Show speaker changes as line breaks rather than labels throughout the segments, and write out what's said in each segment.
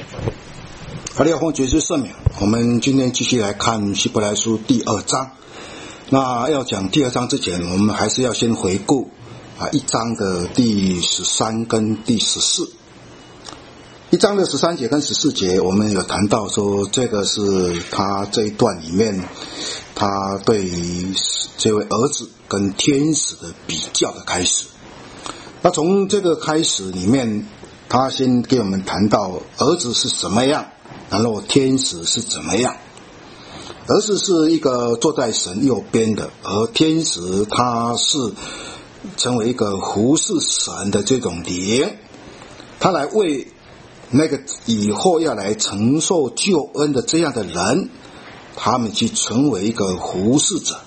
哈利亚风爵士圣名，我们今天继续来看希伯来书第2章。那要讲第2章之前，我们还是要先回顾1章的第13跟第14。1章的13节跟14节，我们有谈到说，这个是他这一段里面，他对于这位儿子跟天使的比较的开始。那从这个开始里面，他先给我们谈到儿子是什么样，然后天使是怎么样。儿子是一个坐在神右边的，而天使他是成为一个服侍神的这种灵，他来为那个以后要来承受救恩的这样的人，他们去成为一个服侍者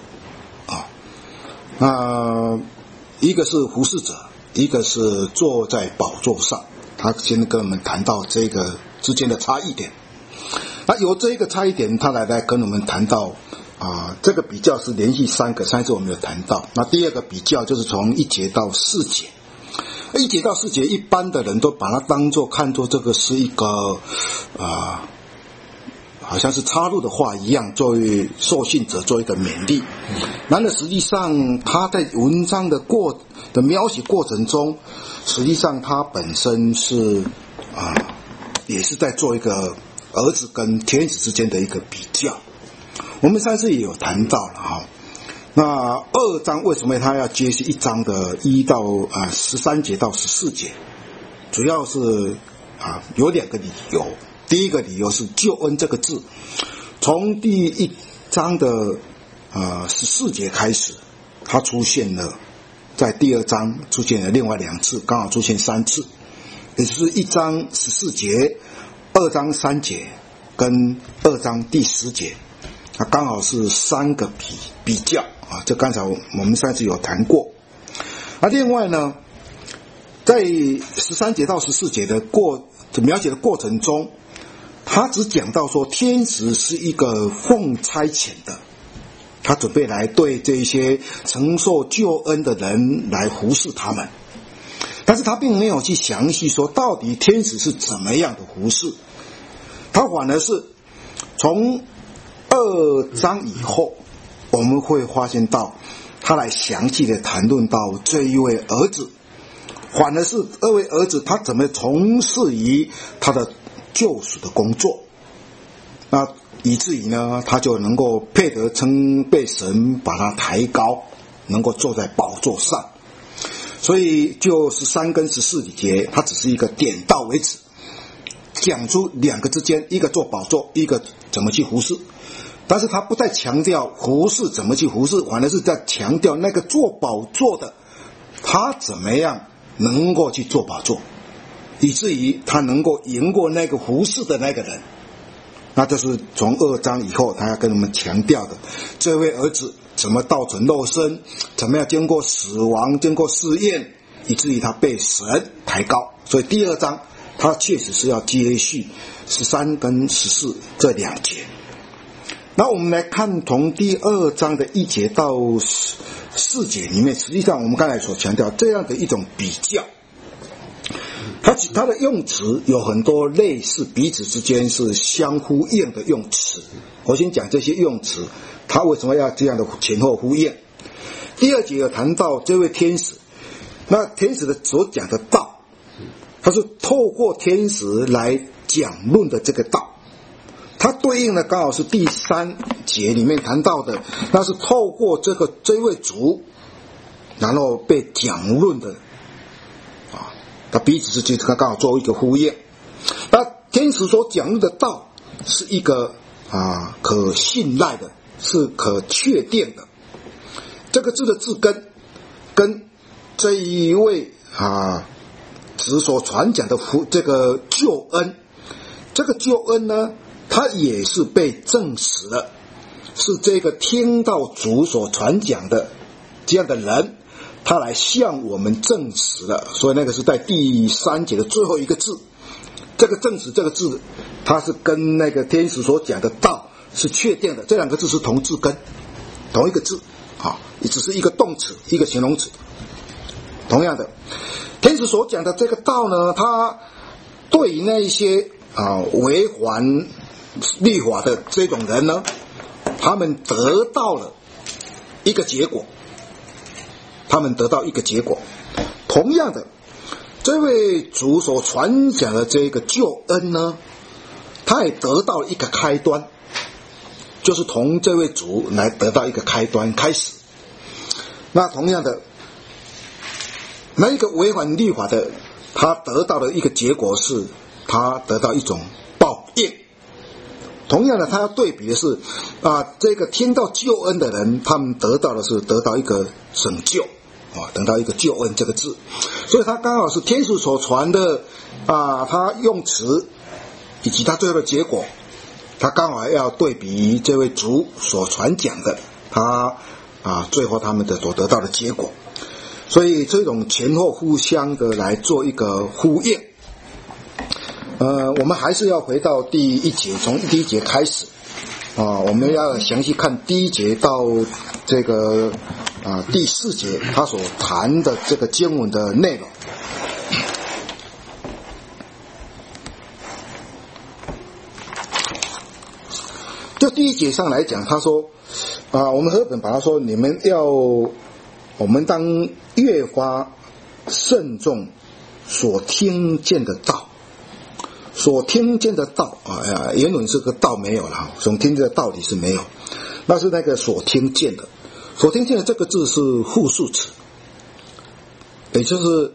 一个是服侍者，一个是坐在宝座上。他先跟我们谈到这个之间的差异点。那由这个差异点，他来跟我们谈到这个比较是连续3个，上一次我们有谈到。那第二个比较就是从1节到4节。1节到4节，一般的人都把它看作这个是一个好像是插入的话一样，作为受信者做一个勉励。然而实际上他在文章的描写过程中，实际上他本身是也是在做一个儿子跟天使之间的一个比较。我们上次也有谈到了那2章为什么他要接续1章的1到13节到14节，主要是有2个理由。第一个理由是救恩这个字，从第1章的14节开始，它出现了，在第2章出现了另外2次，刚好出现3次，也就是1章14节、2章3节跟2章第10节，它刚好是3个比较这刚才我们上次有谈过。另外呢，在13节到14节的描写的过程中，他只讲到说天使是一个奉差遣的，他准备来对这些承受救恩的人来服侍他们，但是他并没有去详细说到底天使是怎么样的服侍。他反而是从2章以后，我们会发现到他来详细的谈论到这一位儿子，反而是2位儿子他怎么从事于他的救赎的工作，那以至于呢，他就能够配得被神把他抬高，能够坐在宝座上。所以就13跟14节，他只是一个点到为止，讲出2个之间，一个做宝座，一个怎么去服侍。但是他不再强调服侍怎么去服侍，反而是在强调那个做宝座的，他怎么样能够去做宝座，以至于他能够赢过那个服侍的那个人。那这是从2章以后他要跟我们强调的，这位儿子怎么道成肉身，怎么样经过死亡，经过试验，以至于他被神抬高。所以第2章他确实是要接续13跟14这2节。那我们来看从第2章的1节到4节里面，实际上我们刚才所强调这样的一种比较，它的用词有很多类似，彼此之间是相呼应的用词。我先讲这些用词，它为什么要这样的前后呼应。第2节有谈到这位天使，那天使的所讲的道，它是透过天使来讲论的这个道，它对应的刚好是第3节里面谈到的，那是透过这位主，然后被讲论的他彼此之间刚好做一个呼应。那天使所讲论的道是一个可信赖的，是可确定的。这个字的字根跟这一位子所传讲的这个救恩，这个救恩呢，它也是被证实了，是这个听到主所传讲的这样的人，他来向我们证实了。所以那个是在第3节的最后一个字，这个证实这个字，它是跟那个天使所讲的道是确定的，这2个字是同字根，同一个字也只是一个动词一个形容词。同样的，天使所讲的这个道呢，它对于那一些违反律法的这种人呢，他们得到了一个结果，同样的，这位主所传讲的这个救恩呢，他也得到了一个开端，就是从这位主来得到一个开端开始。那同样的，那一个违反律法的，他得到的一个结果是，他得到一种报应。同样的，他要对比的是这个听到救恩的人，他们得到的是得到一个拯救等到一个救恩这个字，所以他刚好是天使所传的他用词以及他最后的结果，他刚好要对比这位主所传讲的他最后他们的所得到的结果，所以这种前后互相的来做一个呼应。我们还是要回到第一节，从第一节开始我们要详细看第一节到这个第4节他所谈的这个经文的内容。就第一节上来讲，他说我们和本把他说，我们当越发慎重所听见的道。所听见的道原文是个道没有了，所听见的道理是没有，那是那个所听见的。所听见的这个字是复数词，也就是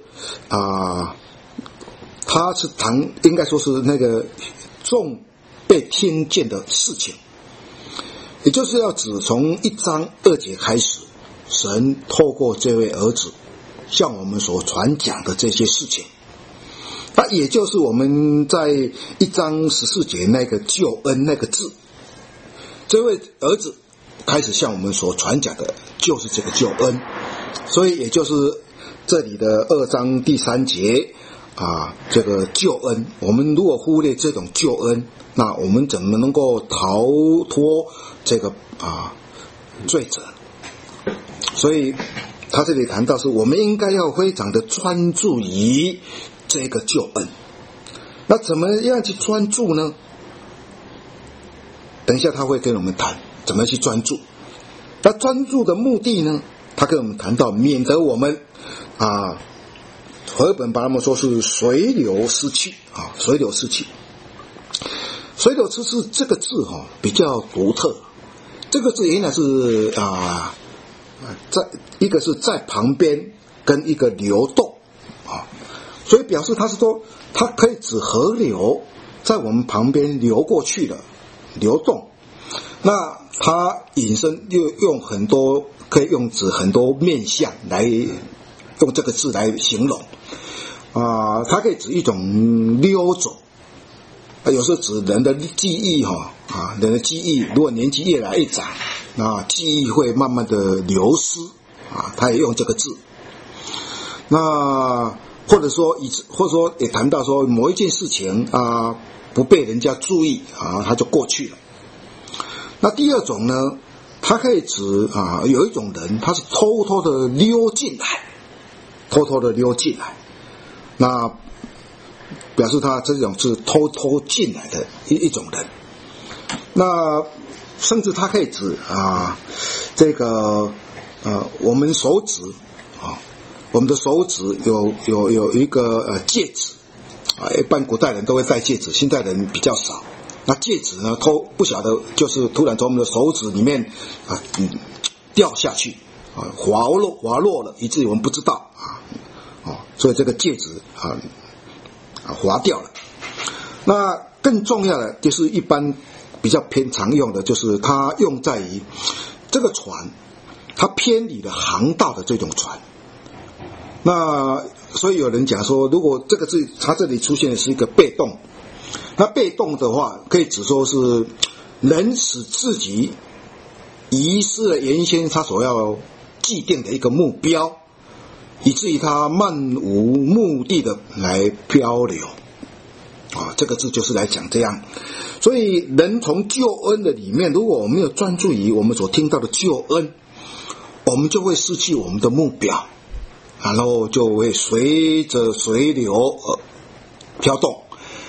它是应该说是那个众被听见的事情，也就是要指从1章2节开始，神透过这位儿子向我们所传讲的这些事情。那也就是我们在1章14节那个救恩那个字，这位儿子开始向我们所传讲的就是这个救恩，所以也就是这里的2章第3节这个救恩，我们如果忽略这种救恩，那我们怎么能够逃脱这个罪责？所以他这里谈到是我们应该要非常的专注于这个救恩。那怎么样去专注呢？等一下他会跟我们谈怎么去专注。那专注的目的呢，他跟我们谈到免得我们和本把他们说是随流失去随流失去。随流失去这个字比较独特，这个字原来是一个是在旁边跟一个流动所以表示他是说它可以指河流在我们旁边流过去的流动。那它引申又用很多可以用指很多面向来用这个字来形容它可以指一种溜走有时候指人的记忆人的记忆如果年纪越来越长，那记忆会慢慢的流失他也用这个字。那或者说也谈到说某一件事情不被人家注意它就过去了。那第二种呢，它可以指有一种人他是偷偷的溜进来，那表示他这种是偷偷进来的一种人。那甚至它可以指这个我们手指我们的手指有一个戒指一般古代人都会戴戒指，现代人比较少。那戒指呢不晓得就是突然从我们的手指里面掉下去滑落了，以至于我们不知道所以这个戒指滑掉了。那更重要的就是一般比较偏常用的，就是它用在于这个船它偏离了航道的这种船。那所以有人讲说，如果这个字它这里出现的是一个被动，那被动的话可以指说是人使自己遗失了原先他所要既定的一个目标，以至于他漫无目的的来漂流这个字就是来讲这样。所以人从救恩的里面，如果我们没有专注于我们所听到的救恩，我们就会失去我们的目标，然后就会随着水流飘动，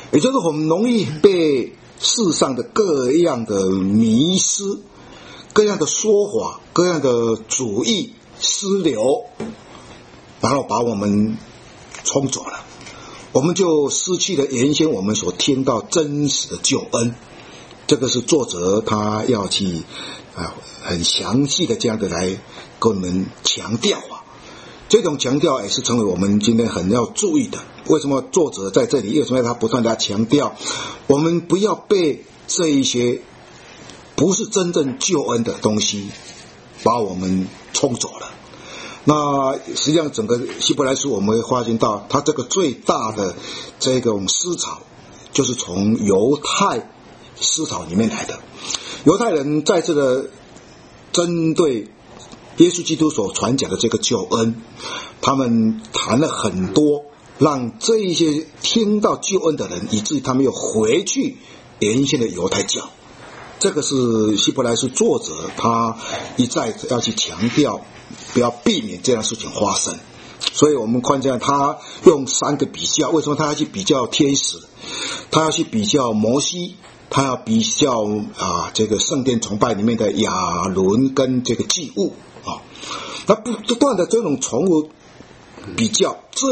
也就是我们容易被世上的各样的迷失、各样的说法、各样的主义失流，然后把我们冲走了，我们就失去了原先我们所听到真实的救恩。这个是作者他要去很详细的这样的来跟我们强调这种强调也是成为我们今天很要注意的。为什么作者在这里，为什么他不断的强调我们不要被这一些不是真正救恩的东西把我们冲走了？那实际上整个希伯来书我们会发现到，它这个最大的这种思潮就是从犹太思潮里面来的。犹太人在这个针对耶稣基督所传讲的这个救恩，他们谈了很多，让这一些听到救恩的人，以至于他们又回去原先的犹太教。这个是希伯来书作者他一再要去强调，不要避免这样的事情发生。所以我们看见他用3个比较，为什么他要去比较天使？他要去比较摩西，他要比较这个圣殿崇拜里面的亚伦跟这个祭物那不断的这种重复比较这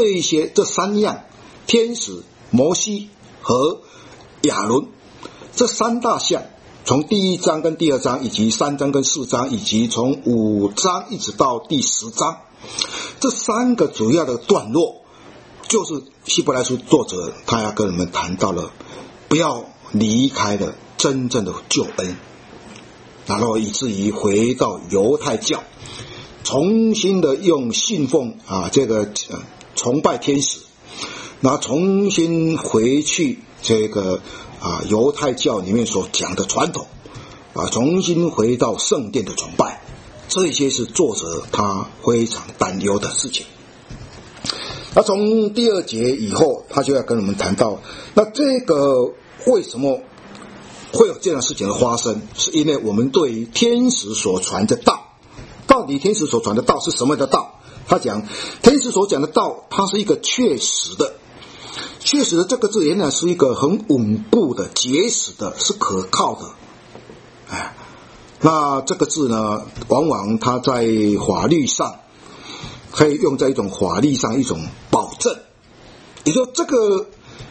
3样，天使、摩西和亚伦这3大项，从第1章跟第2章，以及3章跟4章，以及从5章一直到第10章，这3个主要的段落，就是希伯来书作者他要跟我们谈到了，不要离开了真正的救恩，然后以至于回到犹太教，重新的用信奉这个崇拜天使，然后重新回去这个犹太教里面所讲的传统重新回到圣殿的崇拜，这些是作者他非常担忧的事情。那从第2节以后，他就要跟我们谈到，那这个为什么会有这样的事情的发生，是因为我们对于天使所传的道，到底天使所传的道是什么的道？他讲天使所讲的道，它是一个确实的。确实的这个字原来是一个很稳固的、结实的，是可靠的。那这个字呢，往往它在法律上可以用在一种法律上一种保证，也就是说这个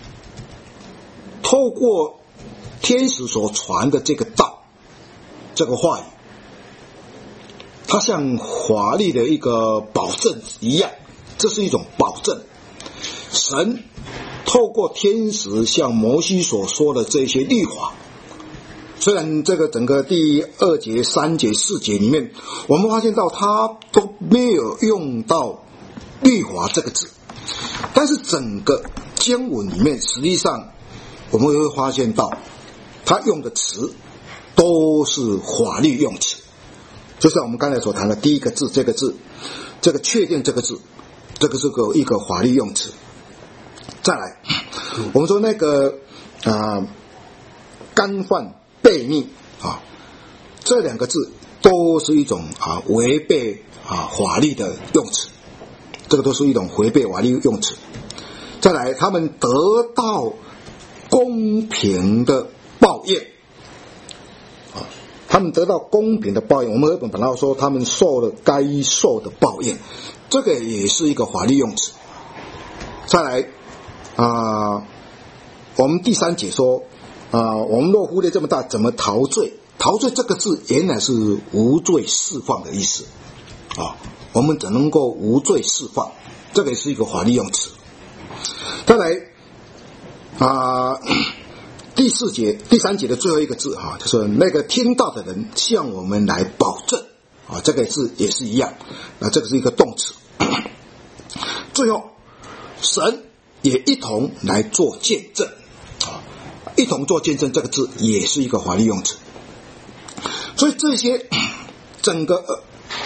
透过天使所传的这个道，这个话语，它像法律的一个保证一样，这是一种保证。神透过天使向摩西所说的这些律法，虽然这个整个第2节、3节、4节里面，我们发现到他都没有用到律法这个字，但是整个经文里面，实际上我们会发现到他用的词都是法律用词，就像我们刚才所谈的第1个字，这个字，这个确定这个字，这个是一个法律用词。再来，我们说那个干犯、悖逆这2个字都是一种违背法律的用词，这个都是一种违背法律用词。再来，他们得到公平的报应他们得到公平的报应，我们本来说他们受了该受的报应，这个也是一个法律用词。再来我们第3节说我们若忽略这么大，怎么逃罪？逃罪这个字原来是无罪释放的意思我们怎能够无罪释放？这个也是一个法律用词。再来第4节、第3节的最后一个字就是那个听到的人向我们来保证这个字也是一样，这个是一个动词。最后，神也一同来做见证一同做见证这个字也是一个法律用词。所以这些整个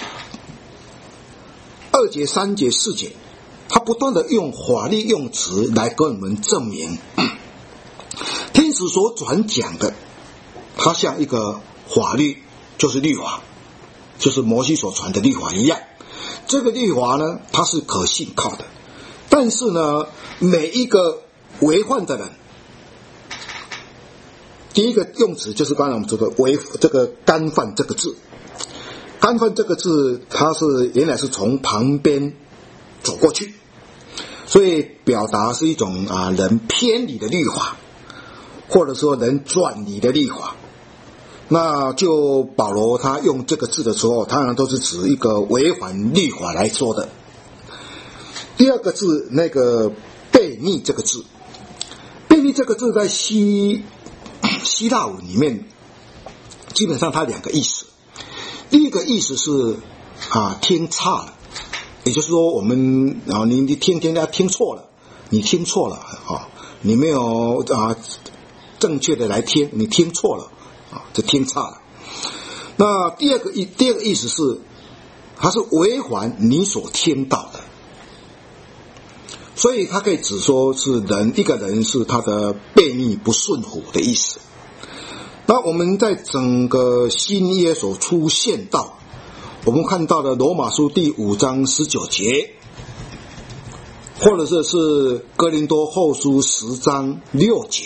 2节、3节、4节，他不断的用法律用词来跟我们证明天使所传讲的，它像一个法律，就是律法，就是摩西所传的律法一样。这个律法呢，它是可信靠的，但是呢，每一个违犯的人， 第一个用词就是刚才我们说的这个干犯这个字。干犯这个字，它是原来是从旁边走过去，所以表达是一种人偏离的律法，或者说人转离的律法。那就保罗他用这个字的时候，当然都是指一个违反律法来说的。第二个字，那个悖逆这个字，悖逆这个字在希腊文里面，基本上它两个意思。第一个意思是听差了，也就是说我们你听错了，你听错了你没有正确的来听，你听错了就听差了。那第二个意思是，它是违反你所听到的，所以它可以指说是一个人是他的悖逆不顺服的意思。那我们在整个新约所出现到，我们看到的罗马书第5章19节，或者是哥林多后书10章6节，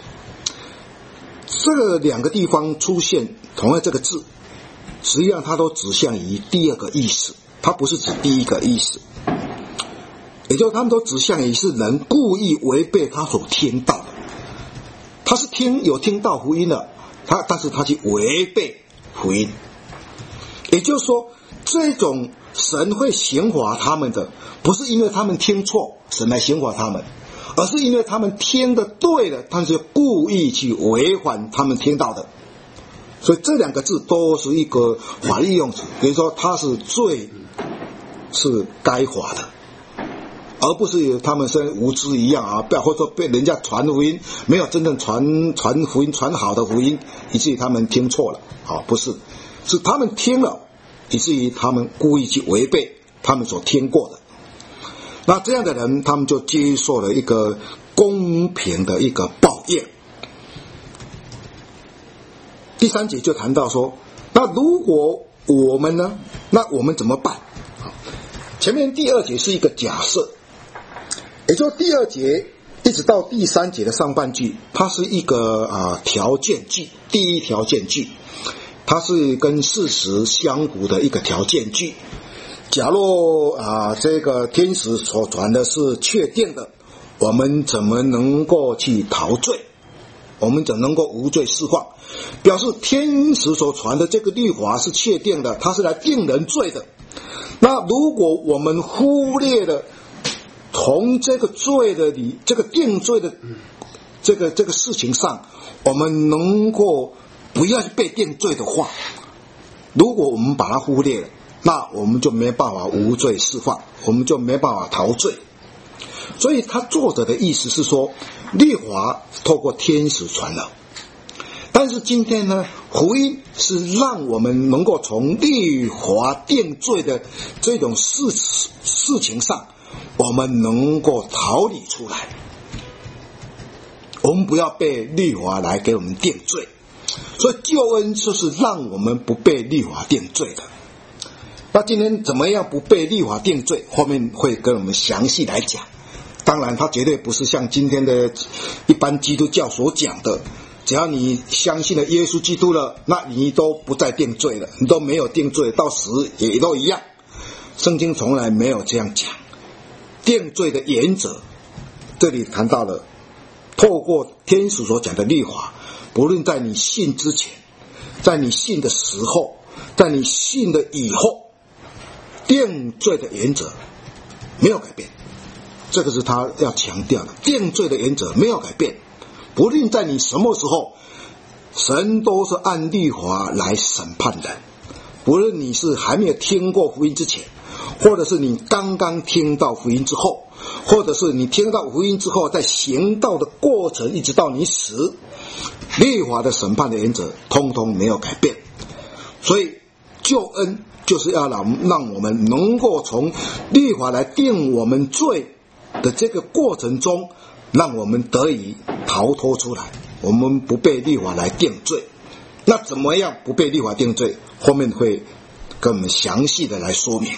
这两个地方出现同样这个字，实际上它都指向于第二个意思，它不是指第一个意思。也就是他们都指向于是人故意违背他所听到的，他是有听到福音的，但是他去违背福音。也就是说，这种神会刑罚他们的，不是因为他们听错神来刑罚他们，而是因为他们听的对了，但是故意去违反他们听到的。所以这两个字都是一个法律用词，比如说他是罪是该罚的，而不是他们是无知一样或者说被人家传福音没有真正传福音传好的福音，以至于他们听错了不是，是他们听了，以至于他们故意去违背他们所听过的。那这样的人，他们就接受了一个公平的一个报应。第3节就谈到说，那如果我们呢，那我们怎么办？前面第2节是一个假设，也就是第2节一直到第3节的上半句，它是一个条件句，第一条件句，它是跟事实相符的一个条件句。假若这个天使所传的是确定的，我们怎么能够去逃罪？我们怎么能够无罪释放？表示天使所传的这个律法是确定的，它是来定人罪的。那如果我们忽略了从这个罪的这个定罪的这个事情上，我们能够不要去被定罪的话，如果我们把它忽略了，那我们就没办法无罪释放，我们就没办法逃罪。所以他作者的意思是说，律法透过天使传了，但是今天呢，福音是让我们能够从律法定罪的这种事情上，我们能够逃离出来，我们不要被律法来给我们定罪。所以救恩就是让我们不被律法定罪的。那今天怎么样不被律法定罪，后面会跟我们详细来讲。当然它绝对不是像今天的一般基督教所讲的，只要你相信了耶稣基督了，那你都不再定罪了，你都没有定罪，到死也都一样。圣经从来没有这样讲。定罪的原则，这里谈到了透过天使所讲的律法，不论在你信之前，在你信的时候，在你信的以后，定罪的原则没有改变。这个是他要强调的，定罪的原则没有改变，不论在你什么时候，神都是按律法来审判人。不论你是还没有听过福音之前，或者是你刚刚听到福音之后，或者是你听到福音之后在行道的过程一直到你死，律法的审判的原则通通没有改变。所以救恩就是要让我们能够从律法来定我们罪的这个过程中，让我们得以逃脱出来，我们不被律法来定罪。那怎么样不被律法定罪，后面会跟我们详细的来说明。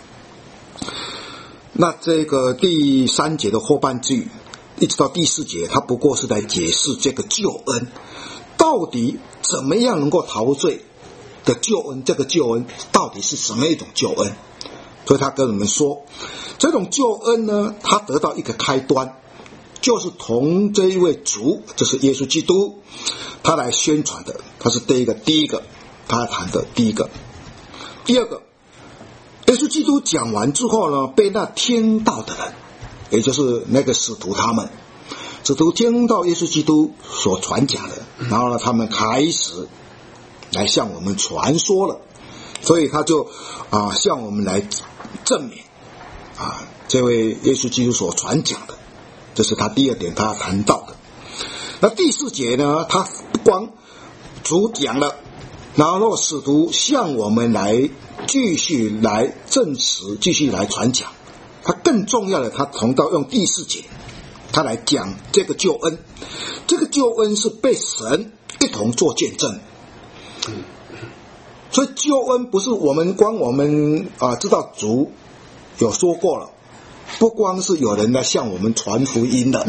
那这个第3节的后半句一直到第4节，它不过是在解释这个救恩到底怎么样能够陶醉的救恩，这个救恩到底是什么一种救恩？所以他跟我们说，这种救恩呢，他得到一个开端，就是从这一位主，这是耶稣基督，他来宣传的，他是第一个他谈的第一个。第二个，耶稣基督讲完之后呢，被那听到的人，也就是那个使徒听到耶稣基督所传讲的，然后呢，他们开始来向我们传说了，所以他就向我们来证明这位耶稣基督所传讲的，这是他第二点他谈到的。那第四节呢，他不光主讲了，然后使徒向我们来继续来证实，继续来传讲。他更重要的，他用第四节他来讲这个救恩，这个救恩是被神一同做见证。所以救恩不是我们知道主有说过了，不光是有人来向我们传福音的，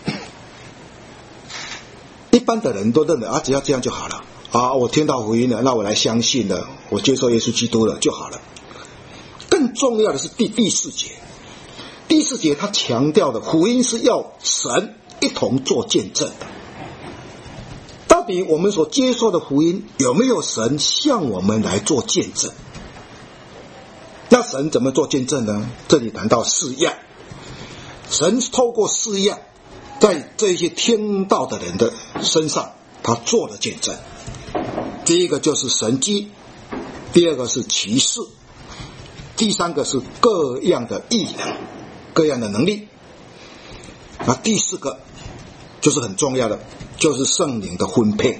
一般的人都认为只要这样就好了我听到福音了，那我来相信了，我接受耶稣基督了就好了。更重要的是第四节，第四节他强调的福音是要神一同做见证的。到底我们所接受的福音有没有神向我们来做见证？那神怎么做见证呢？这里谈到4样，神透过4样在这些听到的人的身上他做了见证。第一个就是神迹，第二个是奇事，第三个是各样的异能，各样的能力。那第四个就是很重要的，就是圣灵的分配。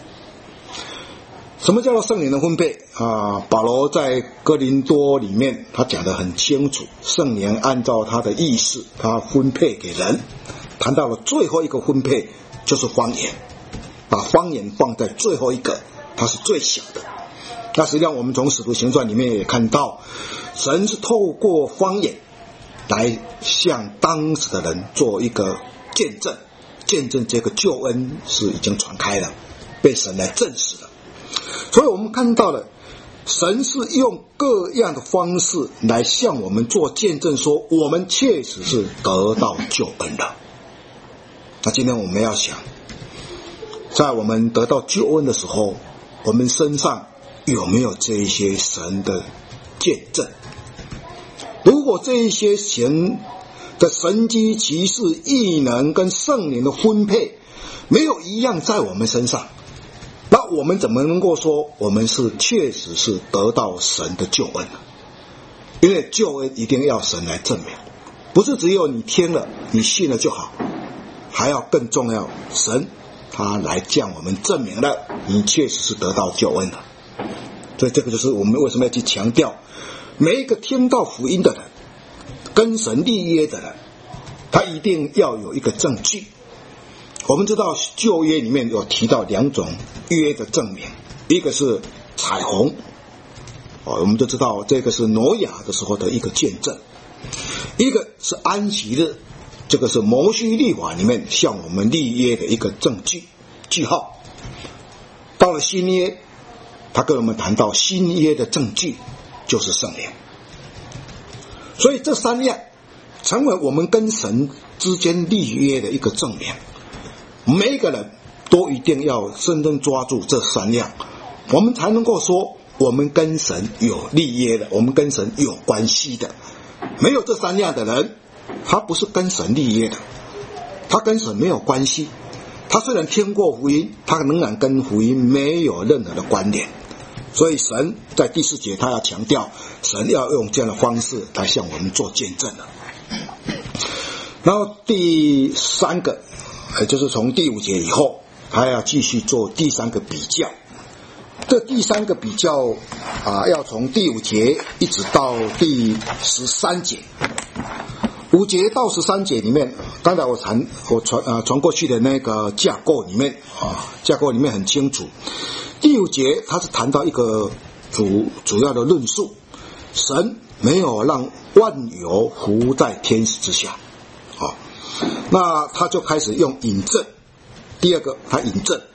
什么叫做圣灵的分配保罗在哥林多里面他讲得很清楚，圣灵按照他的意思他分配给人。谈到了最后一个分配就是方言，把方言放在最后一个，它是最小的。那实际上我们从使徒行传里面也看到，神是透过方言来向当时的人做一个见证，见证这个救恩是已经传开了，被神来证实了。所以我们看到了神是用各样的方式来向我们做见证，说我们确实是得到救恩了。那今天我们要想，在我们得到救恩的时候，我们身上有没有这一些神的见证？如果这一些神的神迹奇事异能跟圣灵的分配没有一样在我们身上，那我们怎么能够说我们是确实是得到神的救恩呢？因为救恩一定要神来证明，不是只有你听了你信了就好，还要更重要，神他来向我们证明了你确实是得到救恩了。所以这个就是我们为什么要去强调，每一个听到福音的人，跟神立约的人，他一定要有一个证据。我们知道旧约里面有提到2种约的证明，一个是彩虹我们都知道这个是挪亚的时候的一个见证，一个是安息日，这个是摩西律法里面向我们立约的一个证据记号。到了新约，他跟我们谈到新约的证据就是圣灵。所以这3样成为我们跟神之间立约的一个证明。每一个人都一定要深深抓住这3样，我们才能够说我们跟神有立约的，我们跟神有关系的。没有这3样的人，他不是跟神立约的，他跟神没有关系。他虽然听过福音，他仍然跟福音没有任何的关联。所以神在第4节他要强调，神要用这样的方式来向我们做见证了。然后第3个，也就是从第5节以后，他要继续做第3个比较。这第3个比较要从第5节一直到第13节。5节到13节里面，刚才我传过去的那个架构里面架构里面很清楚。第5节他是谈到一个主要的论述，神没有让万有服在天使之下那他就开始用引证。第2个他引证，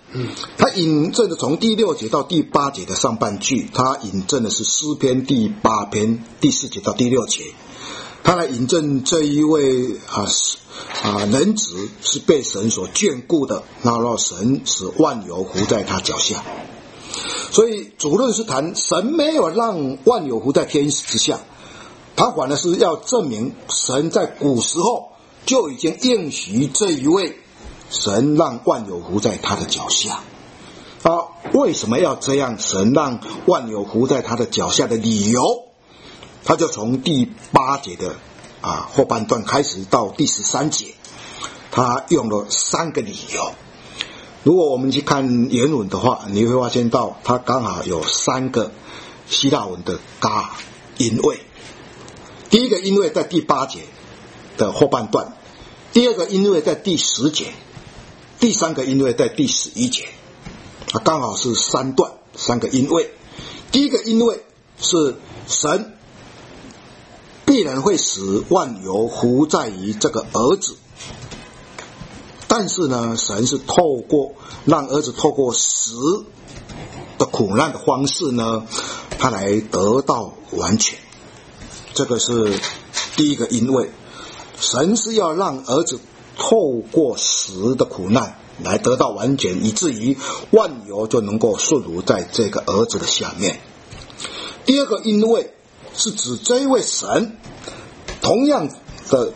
他引证的从第6节到第8节的上半句，他引证的是诗篇第8篇第4节到第6节，他来引证这一位人子是被神所眷顾的，然后神使万有伏在他脚下。所以主论是谈神没有让万有伏在天使之下，他反而是要证明神在古时候就已经应许这一位神让万有伏在他的脚下。为什么要这样？神让万有伏在他的脚下的理由，他就从第8节的后半段开始到第13节，他用了3个理由。如果我们去看原文的话，你会发现到他刚好有3个希腊文的嘎音位。第一个音位在第8节的后半段，第二个音位在第10节，第3个音位在第11节，刚好是3段3个音位。第一个音位是神必然会使万有伏在于这个儿子，但是呢，神是透过让儿子透过死的苦难的方式呢，他来得到完全。这个是第一个因为神是要让儿子透过死的苦难来得到完全，以至于万有就能够顺服在这个儿子的下面。第二个因为是指这一位神同样的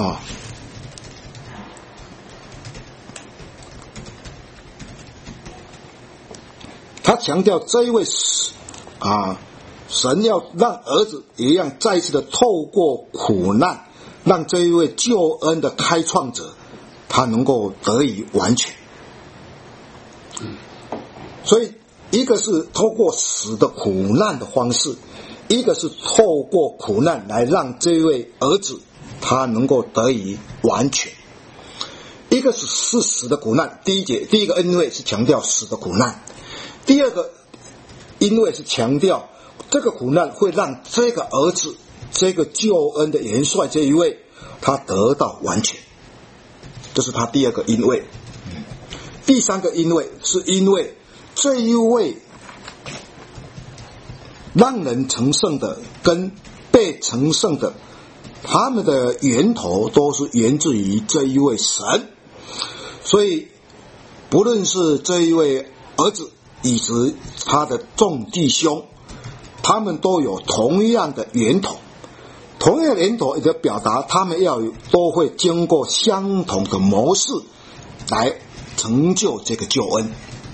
他强调这一位神要让儿子一样再一次的透过苦难，让这一位救恩的开创者他能够得以完全。所以一个是透过死的苦难的方式，一个是透过苦难来让这位儿子他能够得以完全。一个是死的苦难，第一个恩惠是强调死的苦难，第二个因为是强调这个苦难会让这个儿子这个救恩的元帅这一位他得到完全，这是他第二个因为。第三个因为是因为这一位让人成圣的跟被成圣的，他们的源头都是源自于这一位神。所以不论是这一位儿子以及他的众弟兄，他们都有同样的源头，同样的源头也就表达他们都会经过相同的模式来成就这个救恩。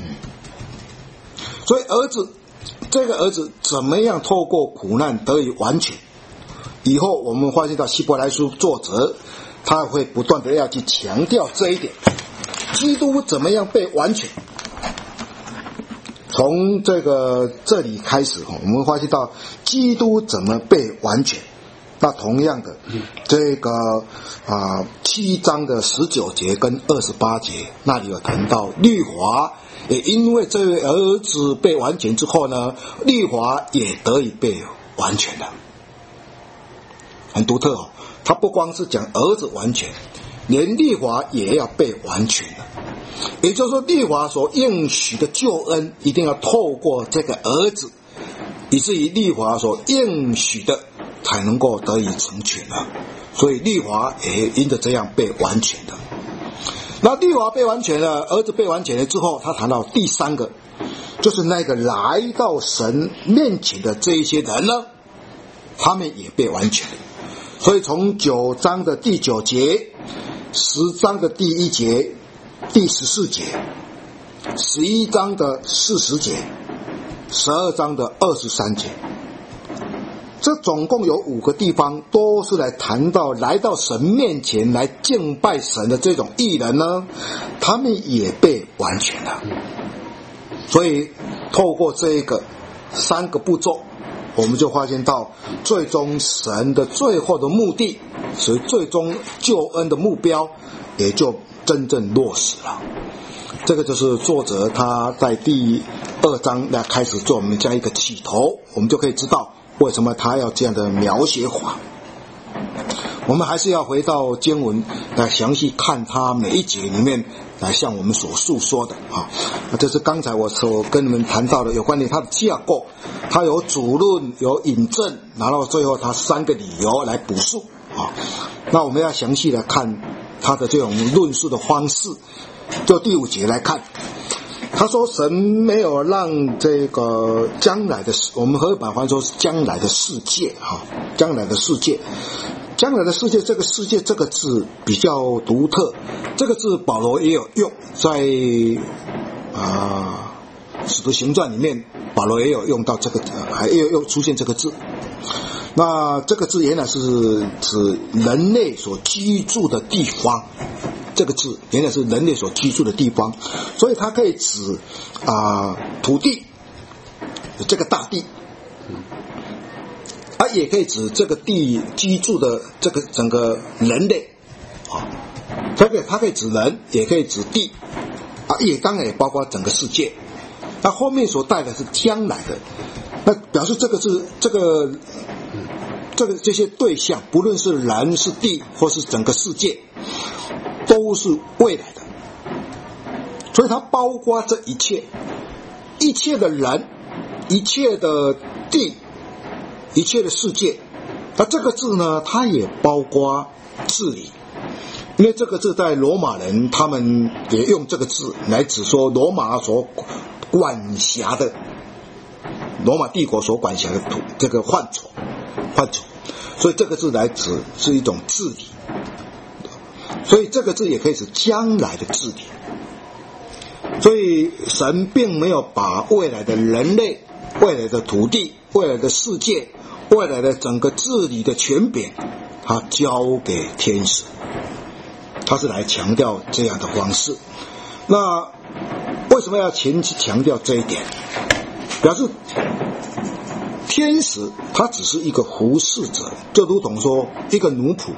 所以这个儿子怎么样透过苦难得以完全，以后我们发现到希伯来书作者他会不断的要去强调这一点，基督怎么样被完全。从这里开始，我们发现到基督怎么被完全。那同样的，这个7章的19节跟28节那里有谈到律法，也因为这位儿子被完全之后呢，律法也得以被完全了。很独特他不光是讲儿子完全，连律法也要被完全了。也就是说，律法所应许的救恩一定要透过这个儿子，以至于律法所应许的才能够得以成全了。所以律法也因着这样被完全了。那律法被完全了，儿子被完全了之后，他谈到第三个，就是那个来到神面前的这一些人呢，他们也被完全了。所以从9章的第9节、10章的第1节、第14节、11章的40节、12章的23节，这总共有5个地方都是来谈到来到神面前来敬拜神的这种义人呢，他们也被完全了。所以透过这个3个步骤，我们就发现到最终神的最后的目的，所以最终救恩的目标也就真正落实了。这个就是作者他在第2章来开始做我们这样一个起头，我们就可以知道为什么他要这样的描写法。我们还是要回到经文来详细看他每一节里面来向我们所述说的啊。这是刚才我所跟你们谈到的有关于它的架构，它有主论，有引证，然后最后它3个理由来补述啊。那我们要详细的看它的这种论述的方式。就第5节来看，他说神没有让这个将来的，我们和合版翻说是将来的世界哈，将来的世界，将来的世界，这个世界这个字比较独特，这个字保罗也有用，在使徒行传里面，保罗也有用到这个，还有出现这个字。那这个字原来是指人类所居住的地方。这个字原来是人类所居住的地方，所以它可以指土地，这个大地，也可以指这个地居住的这个整个人类，它可以指人，也可以指地，也当然也包括整个世界。那后面所带的是将来的，那表示这个是这些对象，不论是人是地或是整个世界，都是未来的，所以它包括这一切，一切的人，一切的地，一切的世界。那这个字呢，它也包括治理，因为这个字在罗马人他们也用这个字来指说罗马所管辖的，罗马帝国所管辖的这个范畴，所以这个字来指是一种治理。所以这个字也可以指将来的治理，所以神并没有把未来的人类、未来的土地、未来的世界、未来的整个治理的权柄，他交给天使，他是来强调这样的方式。那为什么要强调这一点？表示天使他只是一个服侍者，就如同说一个奴仆，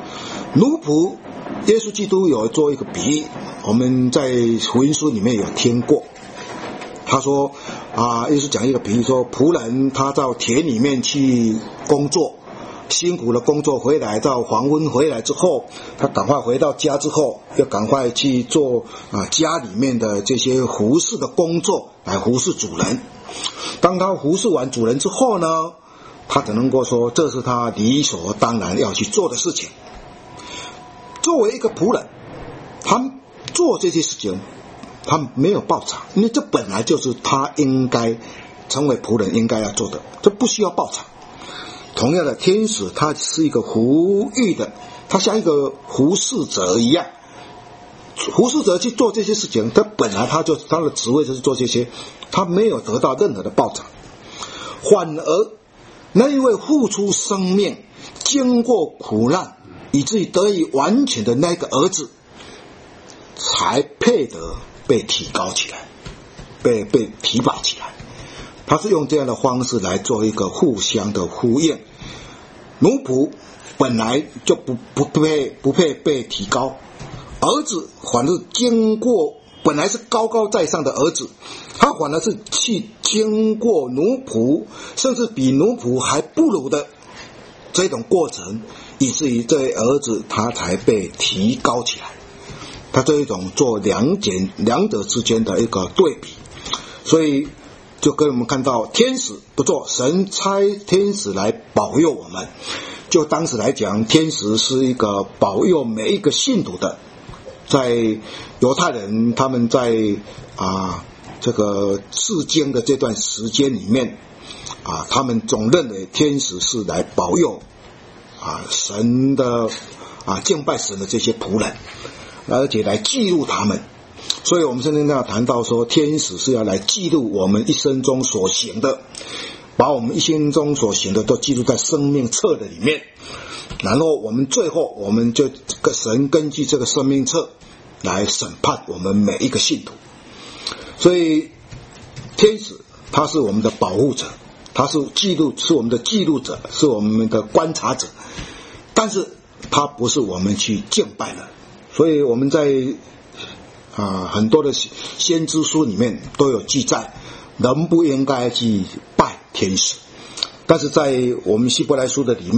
耶稣基督有做一个比喻，我们在福音书里面有听过。他说耶稣讲一个比喻，说仆人他到田里面去工作，辛苦的工作回来，到黄昏回来之后，他赶快回到家之后，要赶快去做家里面的这些服侍的工作，来服侍主人。当他服侍完主人之后呢，他只能够说这是他理所当然要去做的事情。作为一个仆人，他做这些事情，他没有报偿，因为这本来就是他应该成为仆人应该要做的，这不需要报偿。同样的，天使他是一个服役的，他像一个服侍者一样，服侍者去做这些事情，他本来他的职位就是做这些，他没有得到任何的报偿。反而那一位付出生命，经过苦难，以至于得以完全的那个儿子，才配得被提高起来，被提拔起来。他是用这样的方式来做一个互相的呼应。奴仆本来就不配被提高，儿子反而经过本来是高高在上的儿子，他反而是去经过奴仆，甚至比奴仆还不如的这种过程，以至于这位儿子他才被提高起来。他这一种做两者之间的一个对比，所以就跟我们看到天使不做，神差天使来保佑我们。就当时来讲，天使是一个保佑每一个信徒的。在犹太人他们在这个释经的这段时间里面他们总认为天使是来保佑神的敬拜神的这些仆人，而且来记录他们。所以我们现在要谈到说，天使是要来记录我们一生中所行的，把我们一生中所行的都记录在生命册的里面，然后我们最后我们就神根据这个生命册来审判我们每一个信徒。所以天使他是我们的保护者，他是我们的记录者，是我们的观察者，但是他不是我们去敬拜的。所以我们在很多的先知书里面都有记载，人不应该去拜天使。但是在我们希伯来书的里面，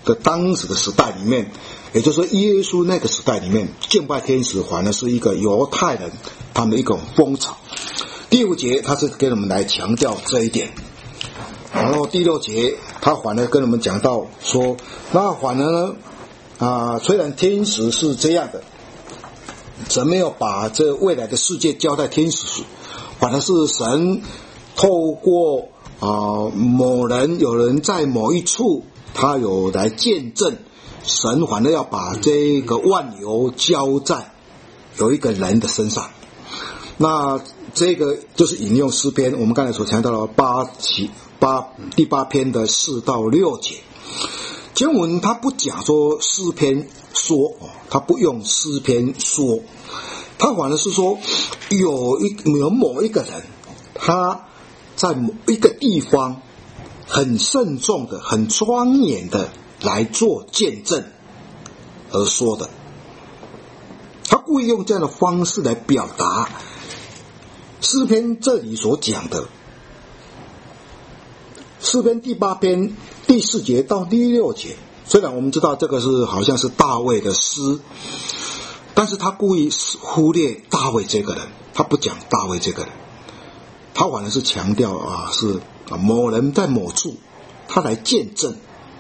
的当时的时代里面，也就是耶稣那个时代里面，敬拜天使反而是一个犹太人他们的一种风潮。第5节他是给我们来强调这一点，然后第6节他反而跟我们讲到说，那反而呢虽然天使是这样的，神没有把这未来的世界交在天使，反而是神透过有人在某一处，他有来见证，神反而要把这个万有交在有一个人的身上。那这个就是引用诗篇，我们刚才所强调的第8篇的4到6节。经文他不讲说诗篇说，他不用诗篇说，他反而是说有某一个人，他在某一个地方很慎重的、很庄严的来做见证而说的。他故意用这样的方式来表达诗篇这里所讲的。诗篇第8篇第4节到第6节，虽然我们知道这个是好像是大卫的诗，但是他故意忽略大卫这个人，他不讲大卫这个人，他反而是强调是某人在某处他来见证。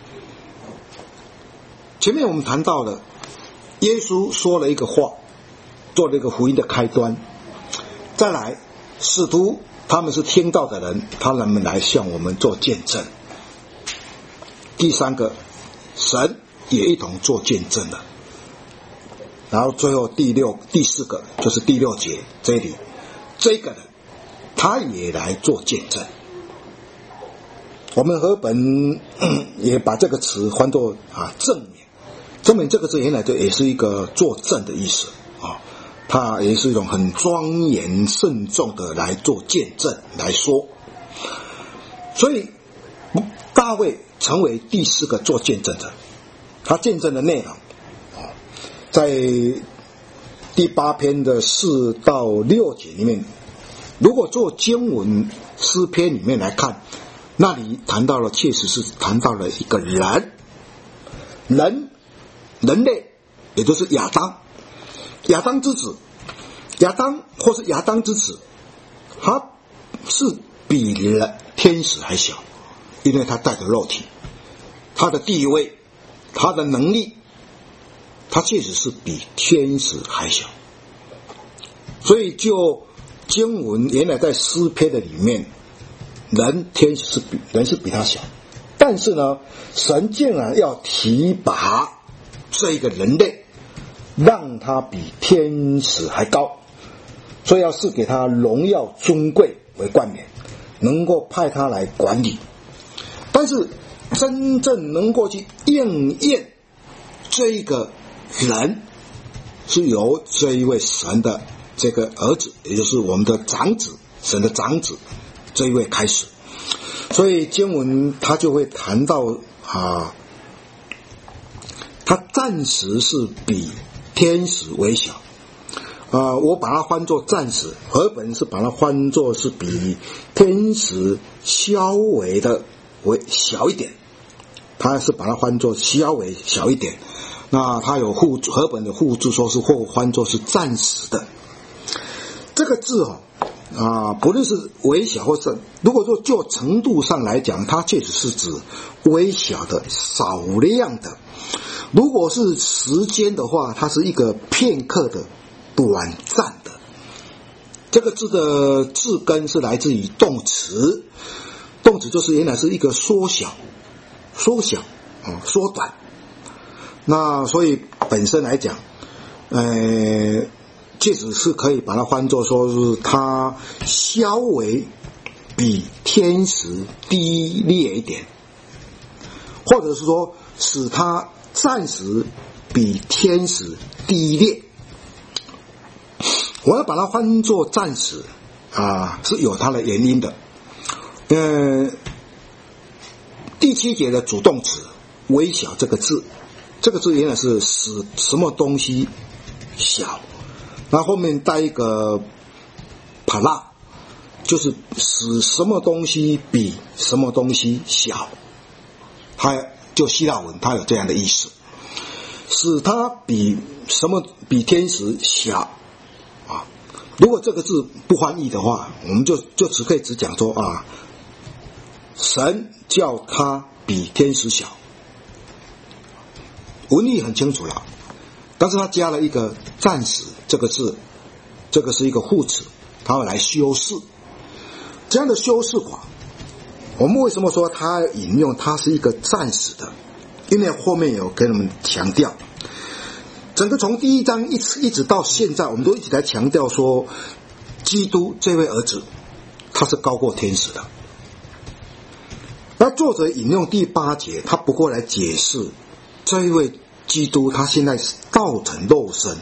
前面我们谈到了耶稣说了一个话，做了一个福音的开端，再来使徒他们是听到的人，他们来向我们做见证。第3个，神也一同做见证了。然后最后第4个就是第6节这里，这个人他也来做见证。我们和本也把这个词翻作证明。证明这个字原来也是一个作证的意思它也是一种很庄严慎重的来做见证来说。所以大卫成为第4个做见证者，他见证的内容在第8篇的4到6节里面，如果做经文诗篇里面来看，那里谈到了，确实是谈到了一个人类，也就是亚当之子，亚当或是亚当之子，他是比天使还小，因为他带着肉体，他的地位，他的能力，他确实是比天使还小。所以就经文原来在诗篇的里面，天使是比他小，但是呢，神竟然要提拔这一个人类，让他比天使还高，所以要赐给他荣耀尊贵为冠冕，能够派他来管理。但是真正能够去应验这一个人，是由这一位神的这个儿子，也就是我们的长子，神的长子这一位开始。所以经文他就会谈到他暂时是比天使为小，我把它翻作暂时，和本是把它翻作是比天使稍微的为小一点，他是把它翻作稍微小一点。那他有和本的附注说是或翻作是暂时的。这个字不论是微小或是，如果说就程度上来讲，它确实是指微小的、少量的。如果是时间的话，它是一个片刻的、短暂的。这个字的字根是来自于动词，动词就是原来是一个缩小、缩短。那所以本身来讲，确实是可以把它翻作说是它稍微比天使低劣一点，或者是说使它暂时比天使低劣。我要把它翻作暂时是有它的原因的。第7节的主动词微小这个字原来是使什么东西小，然后后面带一个帕拉，就是使什么东西比什么东西小。 就希腊文它有这样的意思，使他比天使小啊。如果这个字不翻译的话，我们就只可以讲说啊，神叫他比天使小，文意很清楚了。但是他加了一个暂时这个字，这个是一个副词，他会来修饰。这样的修饰法，我们为什么说他引用它是一个暂时的？因为后面有跟我们强调，整个从第一章一直到现在，我们都一直在强调说，基督这位儿子他是高过天使的。那作者引用第8节，他不过来解释这一位基督他现在道成肉身，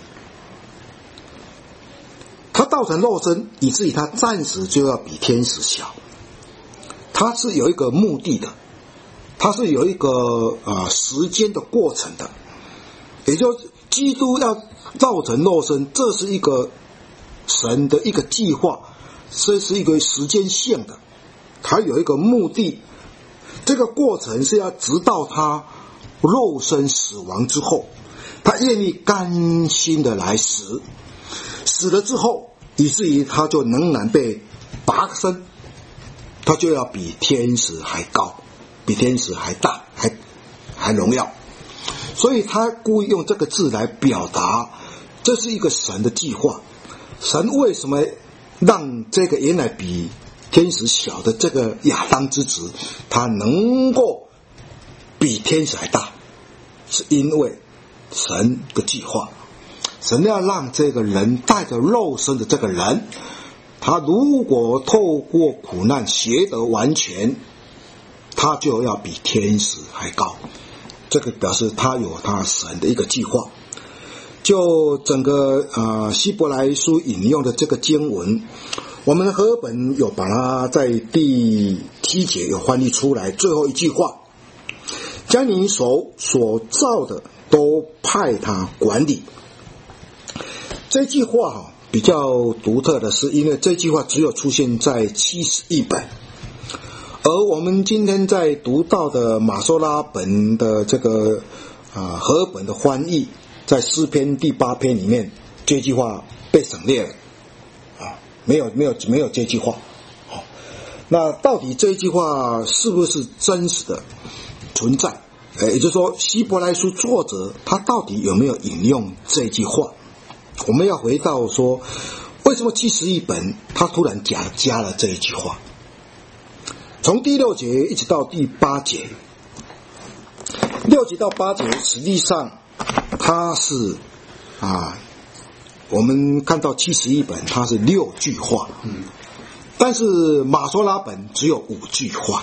他道成肉身以至于他暂时就要比天使小，他是有一个目的的，他是有一个时间的过程的，也就是基督要道成肉身，这是一个神的一个计划，这是一个时间性的，他有一个目的，这个过程是要直到他肉身死亡之后，他愿意甘心的来死了之后，以至于他就仍然被拔升，他就要比天使还高，比天使还大，还荣耀。所以他故意用这个字来表达，这是一个神的计划。神为什么让这个原来比天使小的这个亚当之子，他能够比天使还大，是因为神的计划。神要让这个人带着肉身的这个人，他如果透过苦难学得完全，他就要比天使还高。这个表示他有他神的一个计划。就整个希伯来书引用的这个经文，我们和本有把它在第7节有翻译出来，最后一句话，将你手所造的都派他管理。这句话比较独特的是，因为这句话只有出现在70本，而我们今天在读到的马索拉本的这个和本的翻译，在诗篇第8篇里面，这句话被省略了没有这句话。那到底这句话是不是真实的存在？也就是说，希伯来书作者他到底有没有引用这句话？我们要回到说，为什么71本他突然加了这一句话？从第6节一直到第8节，6节到8节实际上它是我们看到71本它是6句话，但是马索拉本只有5句话。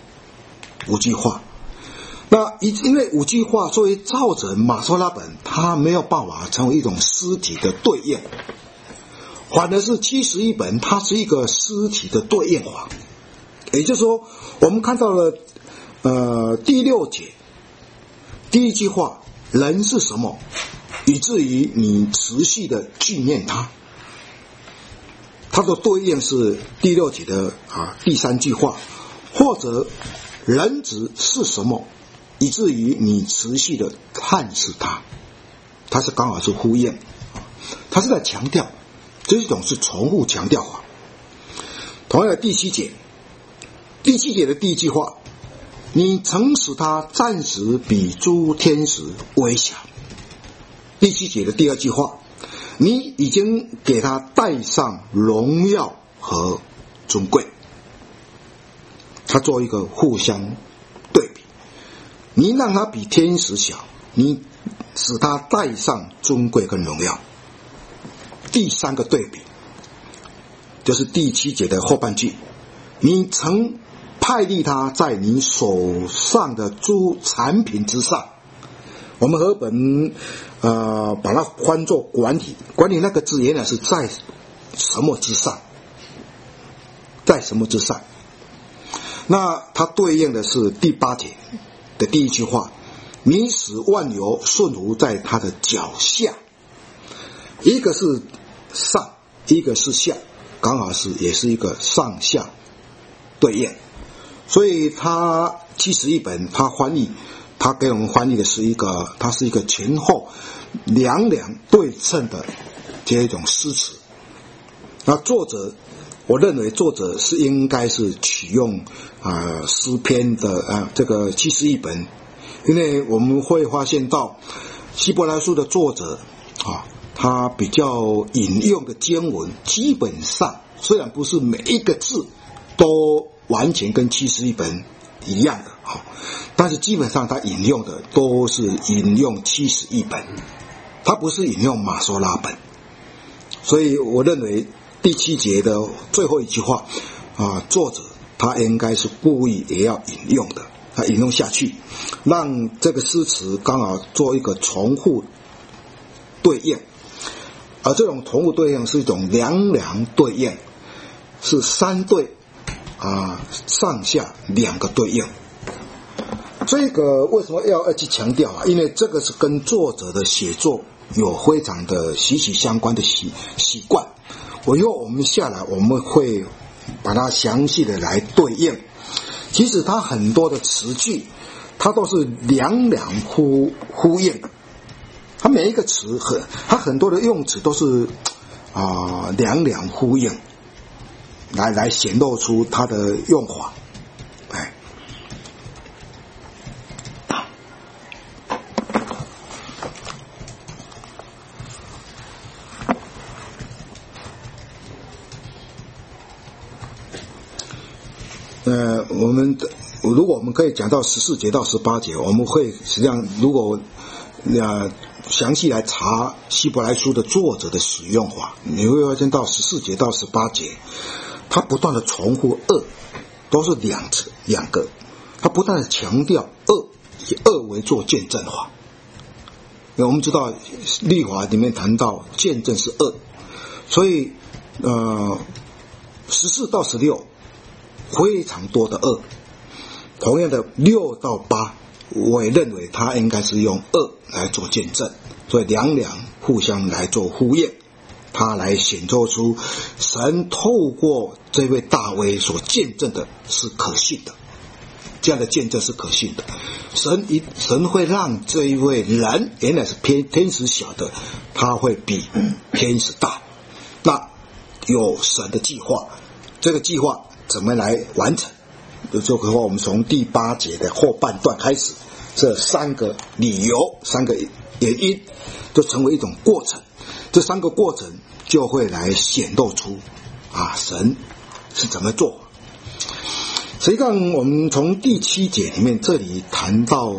那因为5句话，所以造成马索拉本它没有办法成为一种诗体的对应，反而是71本它是一个诗体的对应法。也就是说，我们看到了第6节第一句话，人是什么，以至于你持续的纪念他，它的对应是第6节的第3句话，或者人子是什么，以至于你持续的探视他，它是刚好是呼应，它是在强调，这种是重复强调法。同样的第7节的第一句话，你曾使他暂时比诸天使微小。第7节的第2句话，你已经给他戴上荣耀和尊贵。他做一个互相对比，你让他比天使小，你使他戴上尊贵跟荣耀。第3个对比就是第7节的后半句，你曾派立他在你手上的诸产品之上。我们和本把它翻作管理，管理那个字原来是在什么之上，在什么之上。那它对应的是第8节的第1句话，你使万有顺服在他的脚下。一个是上，一个是下，刚好也是一个上下对应。所以他71本他翻译他给我们翻译的是它是一个前后两对称的这一种诗词。那我认为作者是应该是取用诗篇的这个71本，因为我们会发现到希伯来书的作者他比较引用的经文基本上虽然不是每一个字都完全跟71本一样的但是基本上他引用的都是引用71本，他不是引用马索拉本。所以我认为第7节的最后一句话作者他应该是故意也要引用的，他引用下去，让这个诗词刚好做一个重复对应。而这种重复对应是一种两对应，是3对上下2个对应。这个为什么要去强调因为这个是跟作者的写作有非常的息息相关的习惯。以后我们下来我们会把它详细的来对应。其实它很多的词句它都是两呼应，它每一个词它很多的用词都是两呼应，来显露出它的用法。如果我们可以讲到14节到18节，我们会实际上如果详细来查希伯来书的作者的使用法，你会发现到14节到18节他不断的重复恶，都是两个，他不断的强调恶，以恶为做见证法。因为我们知道律法里面谈到见证是恶，所以14到16非常多的恶。同样的6到8我也认为他应该是用恶来做见证，所以两互相来做呼应，他来显露出神透过这位大卫所见证的是可信的，这样的见证是可信的。神会让这一位人原来是天使小的，他会比天使大。那有神的计划，这个计划怎么来完成？就可以说我们从第8节的后半段开始，这3个理由3个原因就成为一种过程，这3个过程就会来显露出神是怎么做。实际上我们从第7节里面这里谈到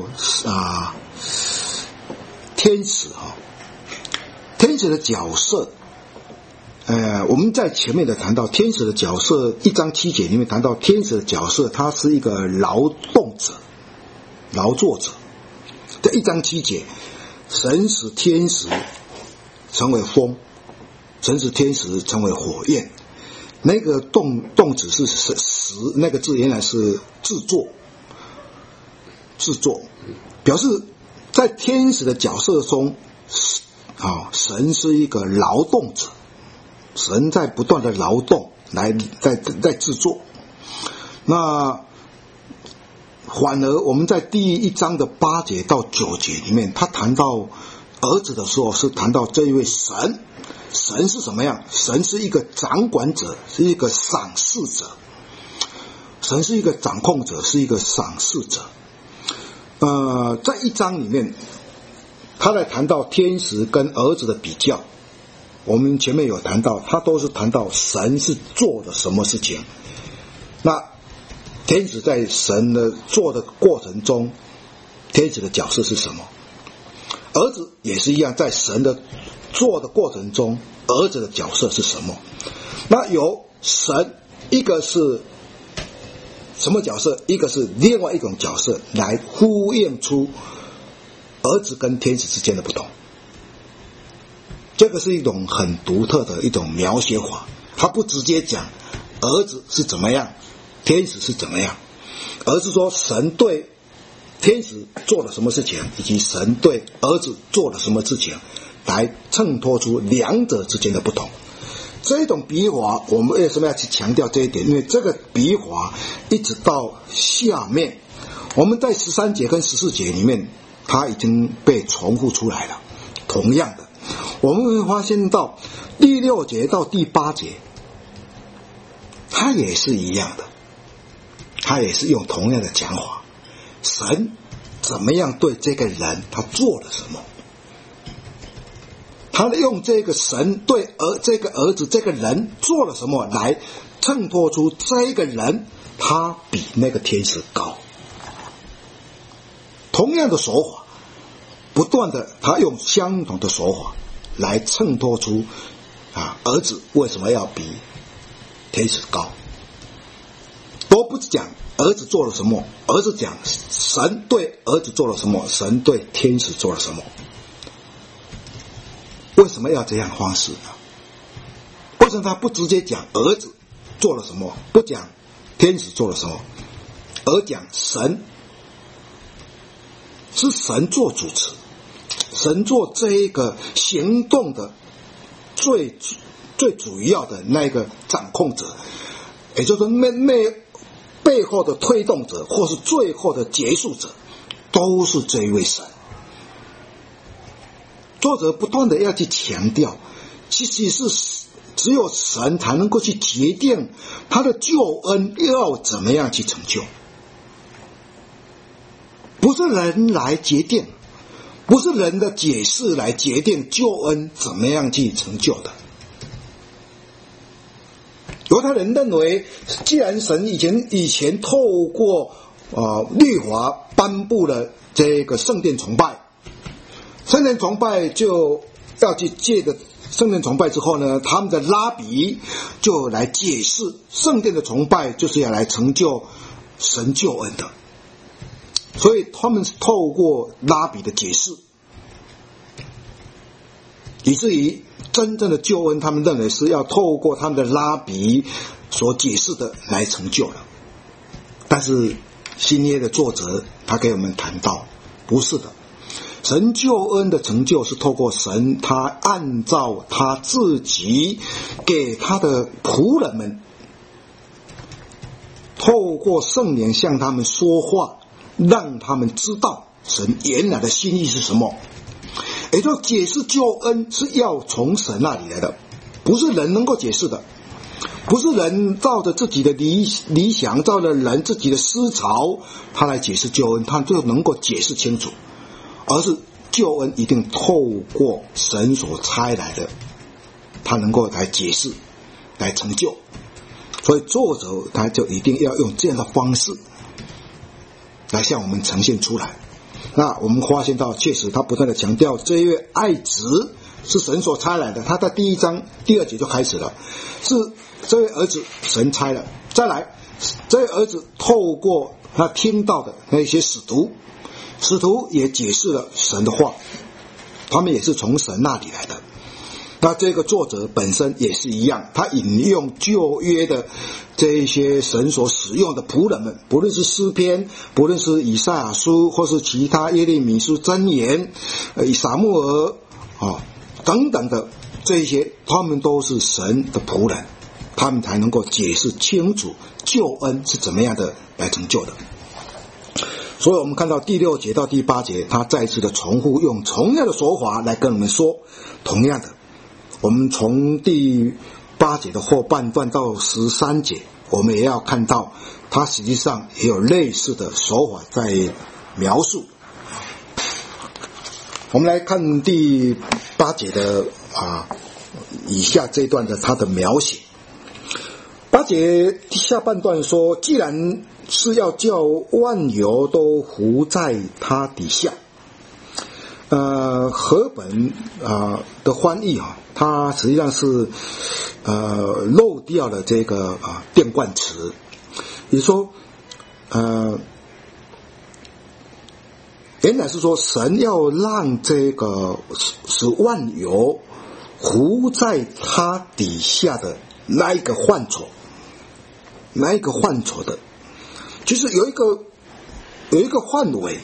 天使的角色。我们在前面的谈到天使的角色，1章7节里面谈到天使的角色，他是一个劳作者。在1章7节，神使天使成为风，神使天使成为火焰。那个动词是使，那个字原来是制作，表示在天使的角色中神是一个劳动者，神在不断的劳动在制作。那反而我们在第1章的8节到9节里面，他谈到儿子的时候是谈到这一位神是什么样？神是一个掌管者，是一个赏识者。神是一个掌控者，是一个赏识者。在1章里面他来谈到天使跟儿子的比较，我们前面有谈到，他都是谈到神是做了什么事情。那天使在神的做的过程中，天使的角色是什么？儿子也是一样，在神的做的过程中，儿子的角色是什么？那由神一个是什么角色，一个是另外一种角色，来呼应出儿子跟天使之间的不同。这个是一种很独特的一种描写法，他不直接讲儿子是怎么样，天使是怎么样，而是说神对天使做了什么事情，以及神对儿子做了什么事情，来衬托出两者之间的不同。这种笔法我们为什么要去强调这一点？因为这个笔法一直到下面我们在13节跟14节里面，它已经被重复出来了。同样的，我们会发现到第6节到第8节，它也是一样的，它也是用同样的讲法，神怎么样对这个人他做了什么，他用这个神对这个儿子这个人做了什么来衬托出这个人他比那个天使高。同样的手法，不断的他用相同的手法来衬托出儿子为什么要比天使高，都不是讲儿子做了什么，而是讲神对儿子做了什么，神对天使做了什么。为什么要这样方式呢？为什么他不直接讲儿子做了什么，不讲天使做了什么，而讲神？是神做主持，神做这一个行动的最主要的那个掌控者，也就是背后的推动者，或是最后的结束者，都是这一位神。作者不断的要去强调，其实是只有神才能够去决定他的救恩要怎么样去成就，不是人来决定，不是人的解释来决定救恩怎么样去成就的。犹太人认为，既然神以前透过律法颁布了这个圣殿崇拜，圣殿崇拜就要去借着圣殿崇拜之后呢，他们的拉比就来解释圣殿的崇拜就是要来成就神救恩的，所以他们是透过拉比的解释，以至于真正的救恩他们认为是要透过他们的拉比所解释的来成就了。但是新约的作者他给我们谈到，不是的，神救恩的成就是透过神他按照他自己给他的仆人们，透过圣灵向他们说话，让他们知道神原来的心意是什么。也就解释救恩是要从神那里来的，不是人能够解释的，不是人照着自己的理想，照着人自己的思潮他来解释救恩，他就能够解释清楚，而是救恩一定透过神所差来的，他能够来解释来成就。所以作者他就一定要用这样的方式来向我们呈现出来。那我们发现到，确实他不断的强调这一位爱子是神所差来的，他在第1章第2节就开始了，是这位儿子神差了。再来，这位儿子透过他听到的那些使徒也解释了神的话，他们也是从神那里来的。那这个作者本身也是一样，他引用旧约的这一些神所使用的仆人们，不论是诗篇，不论是以赛亚书，或是其他耶利米书、箴言、撒母耳等等的这些，他们都是神的仆人，他们才能够解释清楚救恩是怎么样的来成就的。所以我们看到第6节到第8节，他再次的重复用同样的手法来跟我们说同样的。我们从第8节的后半段到13节，我们也要看到他实际上也有类似的手法在描述。我们来看第8节的以下这一段的他的描写。8节下半段说，既然是要叫万有都服在他底下。和本的翻译它实际上是漏掉了这个变冠词，也就是说原来是说神要让这个使万有服在他底下的那一个范畴的，就是有一个范围，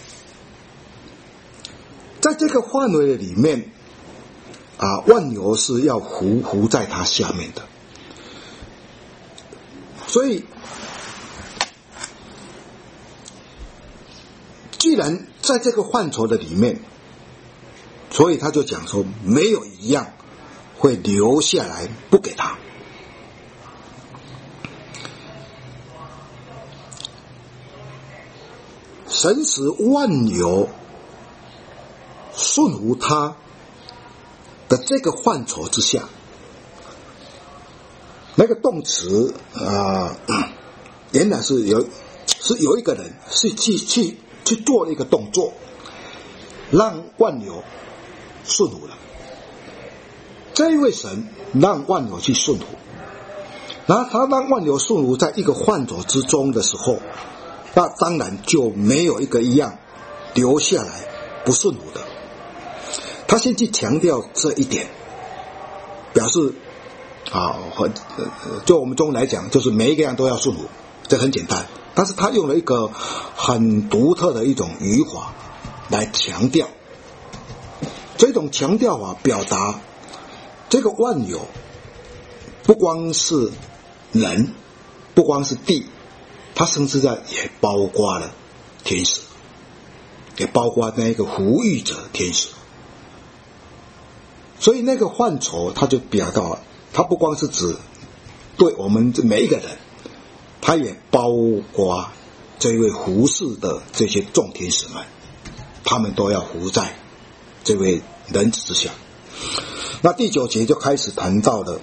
在这个范围里面万有是要服在它下面的。所以然在这个范畴的里面，所以他就讲说，没有一样会留下来不给他。神使万有顺服他的这个范畴之下，那个动词原来是有一个人是去做了一个动作，让万有顺服了。这一位神让万有去顺服，然后他让万有顺服在一个范畴之中的时候，那当然就没有一个一样留下来不顺服的。他先去强调这一点，表示就我们中来讲，就是每一个样都要顺服，这很简单。但是他用了一个很独特的一种语法来强调，这种强调法表达这个万有不光是人，不光是地，它甚至在也包括了天使，也包括那个服役者天使。所以那个范畴它就表达，它不光是指对我们每一个人，它也包括这位服侍的这些众天使们，他们都要服在这位人子之下。那第9节就开始谈到了，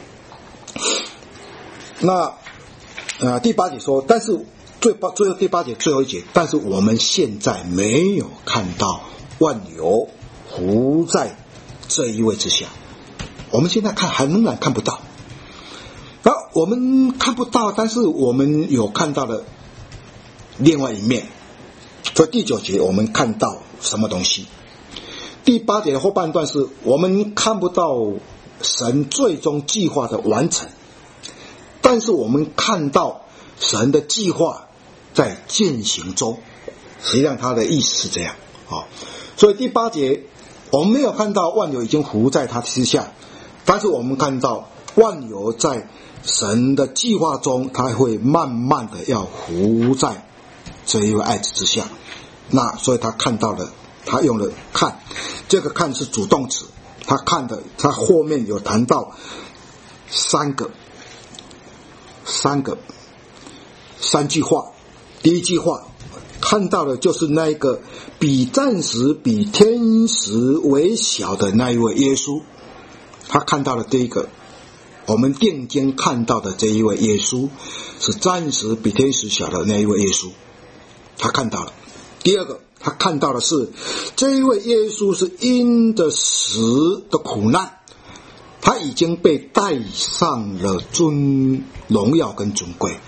那第8节说，但是最后第8节最后一节，但是我们现在没有看到万有服在这一位之下，我们现在看还仍然看不到。我们看不到，但是我们有看到了另外一面。所以第9节我们看到什么东西？第8节的后半段是我们看不到神最终计划的完成，但是我们看到神的计划在进行中。实际上他的意思是这样。所以第8节我们没有看到万有已经服在他之下，但是我们看到万有在神的计划中，他会慢慢的要服在这一位爱子之下。那所以他看到了，他用了看，这个看是主动词，他看的，他后面有谈到三句话。第一句话看到的就是那个比暂时比天使为小的那一位耶稣，他看到了这一个我们定睛看到的这一位耶稣是暂时比天使小的那一位耶稣，他看到了。第二个他看到的是这一位耶稣是因着死的苦难，他已经被带上了荣耀跟尊贵。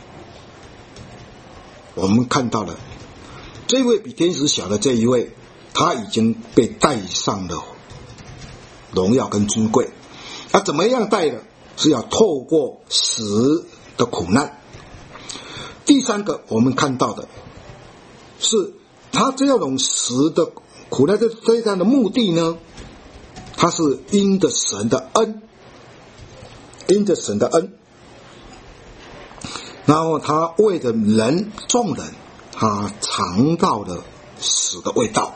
我们看到了这位比天使小的这一位，他已经被带上了荣耀跟尊贵。他怎么样带的？是要透过死的苦难。第三个我们看到的是他这种死的苦难这样的目的呢，他是因着神的恩，然后他为着众人，他尝到了死的味道。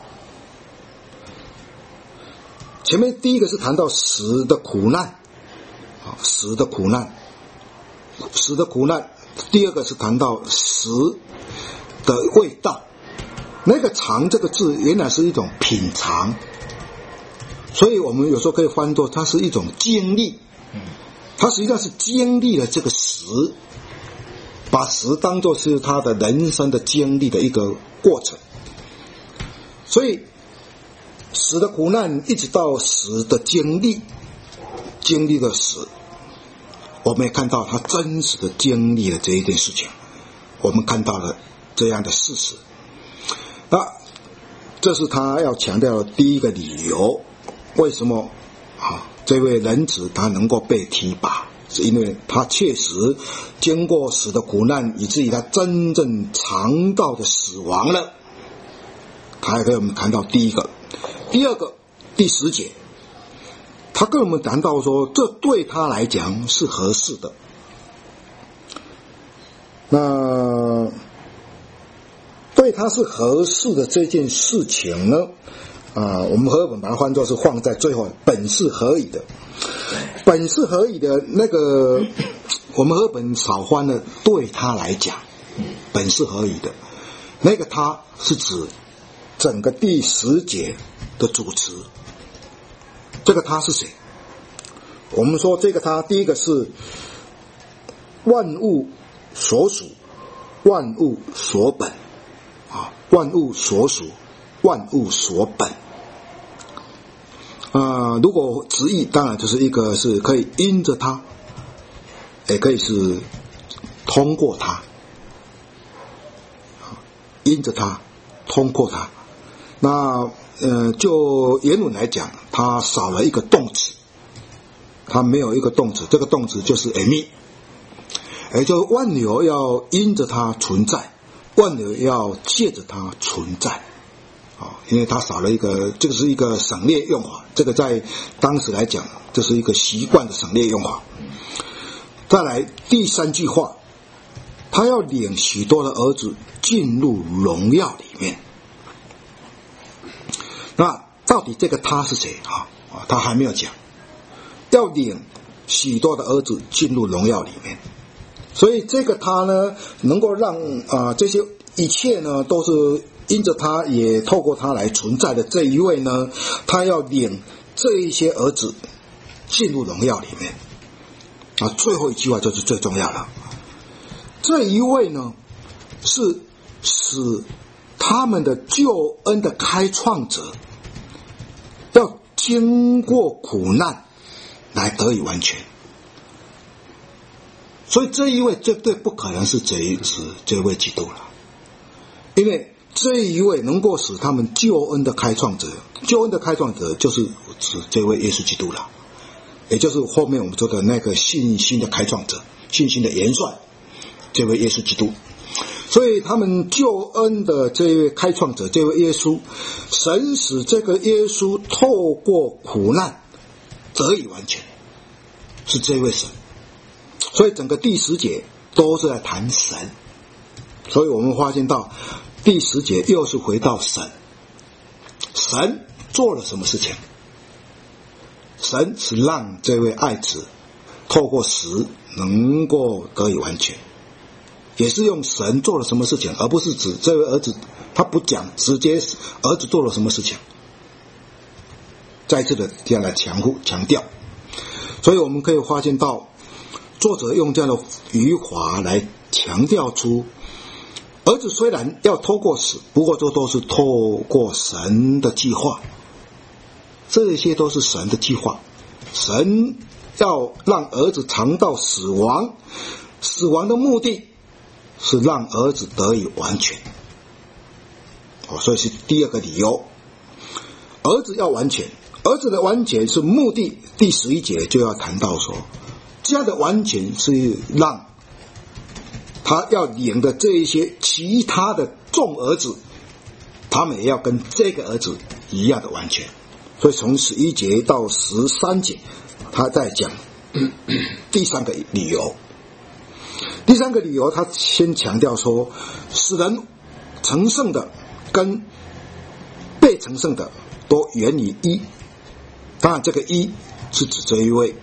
前面第一个是谈到死的苦难，第二个是谈到死的味道。那个尝这个字原来是一种品尝，所以我们有时候可以翻作它是一种经历，它实际上是经历了这个死，把死当作是他的人生的经历的一个过程。所以死的苦难一直到死的经历了死，我们也看到他真实的经历了这一件事情，我们看到了这样的事实。那这是他要强调的第一个理由，为什么这位人子他能够被提拔，是因为他确实经过死的苦难，以至于他真正尝到的死亡了。他还给我们谈到第一个。第二个，第10节他跟我们谈到说，这对他来讲是合适的。那对他是合适的这件事情呢，我们和合本把它换作是放在最后，本是合宜的。本是合宜的那个，我们和合本少翻了，对他来讲，本是合宜的那个他是指整个第10节的主词。这个他是谁？我们说这个他，第一个是万物所属，万物所本万物所属，万物所本。如果直译，当然就是一个是可以因着它，也可以是通过它，因着它，通过它。那就原文来讲，它少了一个动词，它没有一个动词，这个动词就是 emi， 也就万有要因着它存在，万有要借着它存在。因为它少了一个，这个是一个省略用法，这个在当时来讲，这是一个习惯的省略用法。再来第3句话，他要领许多的儿子进入荣耀里面。那到底这个他是谁他还没有讲，要领许多的儿子进入荣耀里面。所以这个他呢，能够让这些一切呢，都是因着他，也透过他来存在的这一位呢，他要领这一些儿子进入荣耀里面。最后一句话就是最重要的，这一位呢，是使他们的救恩的开创者，要经过苦难来得以完全。所以这一位绝对不可能是这位基督了，因为这一位能够使他们救恩的开创者，救恩的开创者就是指这位耶稣基督了，也就是后面我们说的那个信心的开创者，信心的元帅，这位耶稣基督。所以他们救恩的这位开创者，这位耶稣，神使这个耶稣透过苦难得以完全，是这位神。所以整个第10节都是在谈神，所以我们发现到第10节又是回到神，神做了什么事情？神是让这位爱子透过死能够得以完全，也是用神做了什么事情，而不是指这位儿子，他不讲直接儿子做了什么事情，再次的这样来强调。所以我们可以发现到作者用这样的语法来强调出，儿子虽然要透过死，不过这都是透过神的计划，这些都是神的计划。神要让儿子尝到死亡，死亡的目的是让儿子得以完全。所以是第2个理由，儿子要完全，儿子的完全是目的。第11节就要谈到说，这样的完全是让他要领的这一些其他的众儿子，他们也要跟这个儿子一样的完全。所以从11节到13节，他在讲第3个理由。第3个理由，他先强调说，使人成圣的跟被成圣的都源于一。当然，这个一是指这一位，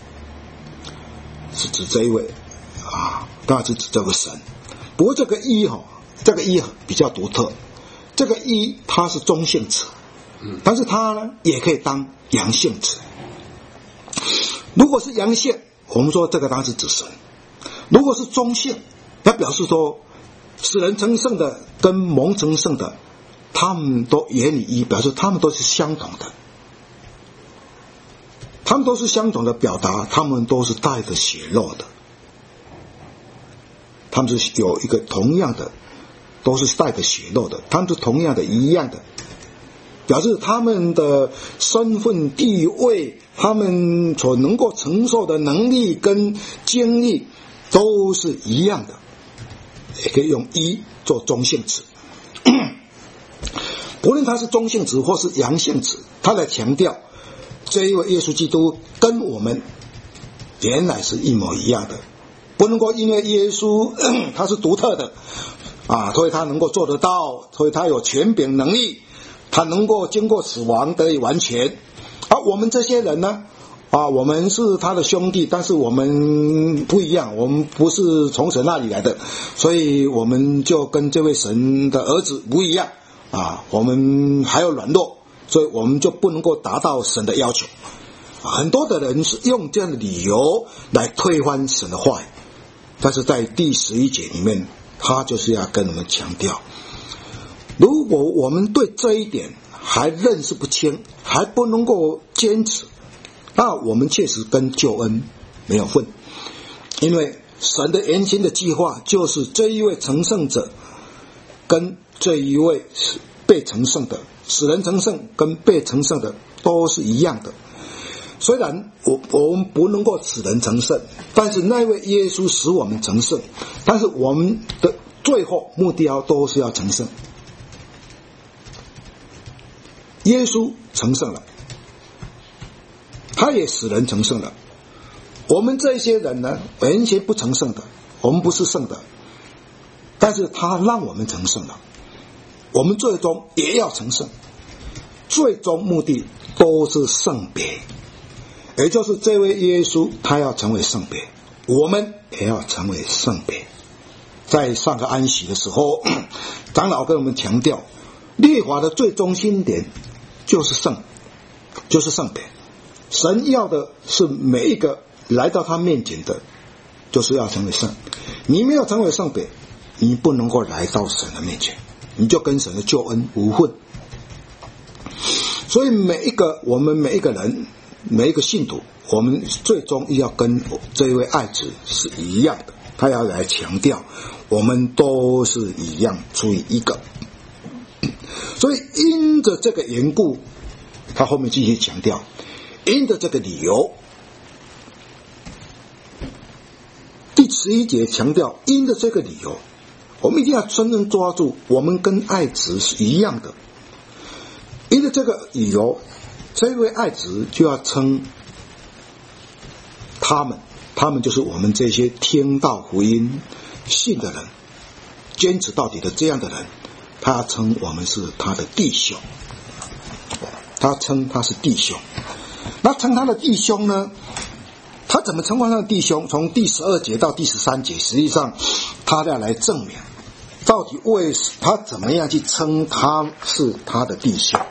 当然是指这个神。不过这个一比较独特，这个一它是中性词，但是它呢也可以当阳性词。如果是阳性，我们说这个当然是指神；如果是中性，那表示说使人成圣的跟蒙成圣的，他们都源于一，表示他们都是相同的。他们都是相同的表达，他们都是带着血肉的，他们是有一个同样的，都是带着血肉的，他们是同样的一样的，表示他们的身份地位，他们所能够承受的能力跟经历都是一样的，也可以用一做中性词。不论它是中性词或是阳性词，它来强调这一位耶稣基督跟我们原来是一模一样的，不能够因为耶稣他是独特的所以他能够做得到，所以他有权柄能力，他能够经过死亡得以完全。我们这些人呢，我们是他的兄弟，但是我们不一样，我们不是从神那里来的，所以我们就跟这位神的儿子不一样我们还有软弱，所以我们就不能够达到神的要求。很多的人是用这样的理由来推翻神的话语，但是在第11节里面，他就是要跟我们强调，如果我们对这一点还认识不清，还不能够坚持，那我们确实跟救恩没有份。因为神的原先的计划就是这一位成圣者跟这一位被成圣的，使人成圣跟被成圣的都是一样的。虽然我们不能够使人成圣，但是那位耶稣使我们成圣，但是我们的最后目标都是要成圣。耶稣成圣了，他也使人成圣了。我们这些人呢，完全不成圣的，我们不是圣的，但是他让我们成圣了，我们最终也要成圣，最终目的都是圣别，也就是这位耶稣他要成为圣别，我们也要成为圣别。在上个安息的时候，长老跟我们强调，律法的最中心点就是圣别。神要的是每一个来到他面前的，就是要成为圣。你没有成为圣别，你不能够来到神的面前，你就跟神的救恩无份。所以我们每一个人，每一个信徒，我们最终要跟这一位爱子是一样的。他要来强调，我们都是一样，出于一个。所以因着这个缘故，他后面继续强调，因着这个理由，第11节强调，因着这个理由，我们一定要真正抓住，我们跟爱子是一样的。因着这个理由，这位爱子就要称他们就是我们这些听到福音信的人，坚持到底的这样的人，他称我们是他的弟兄，他称他是弟兄。那称他的弟兄呢，他怎么称他的弟兄？从第12节到第13节，实际上他要来证明到底他怎么样去称他是他的弟兄。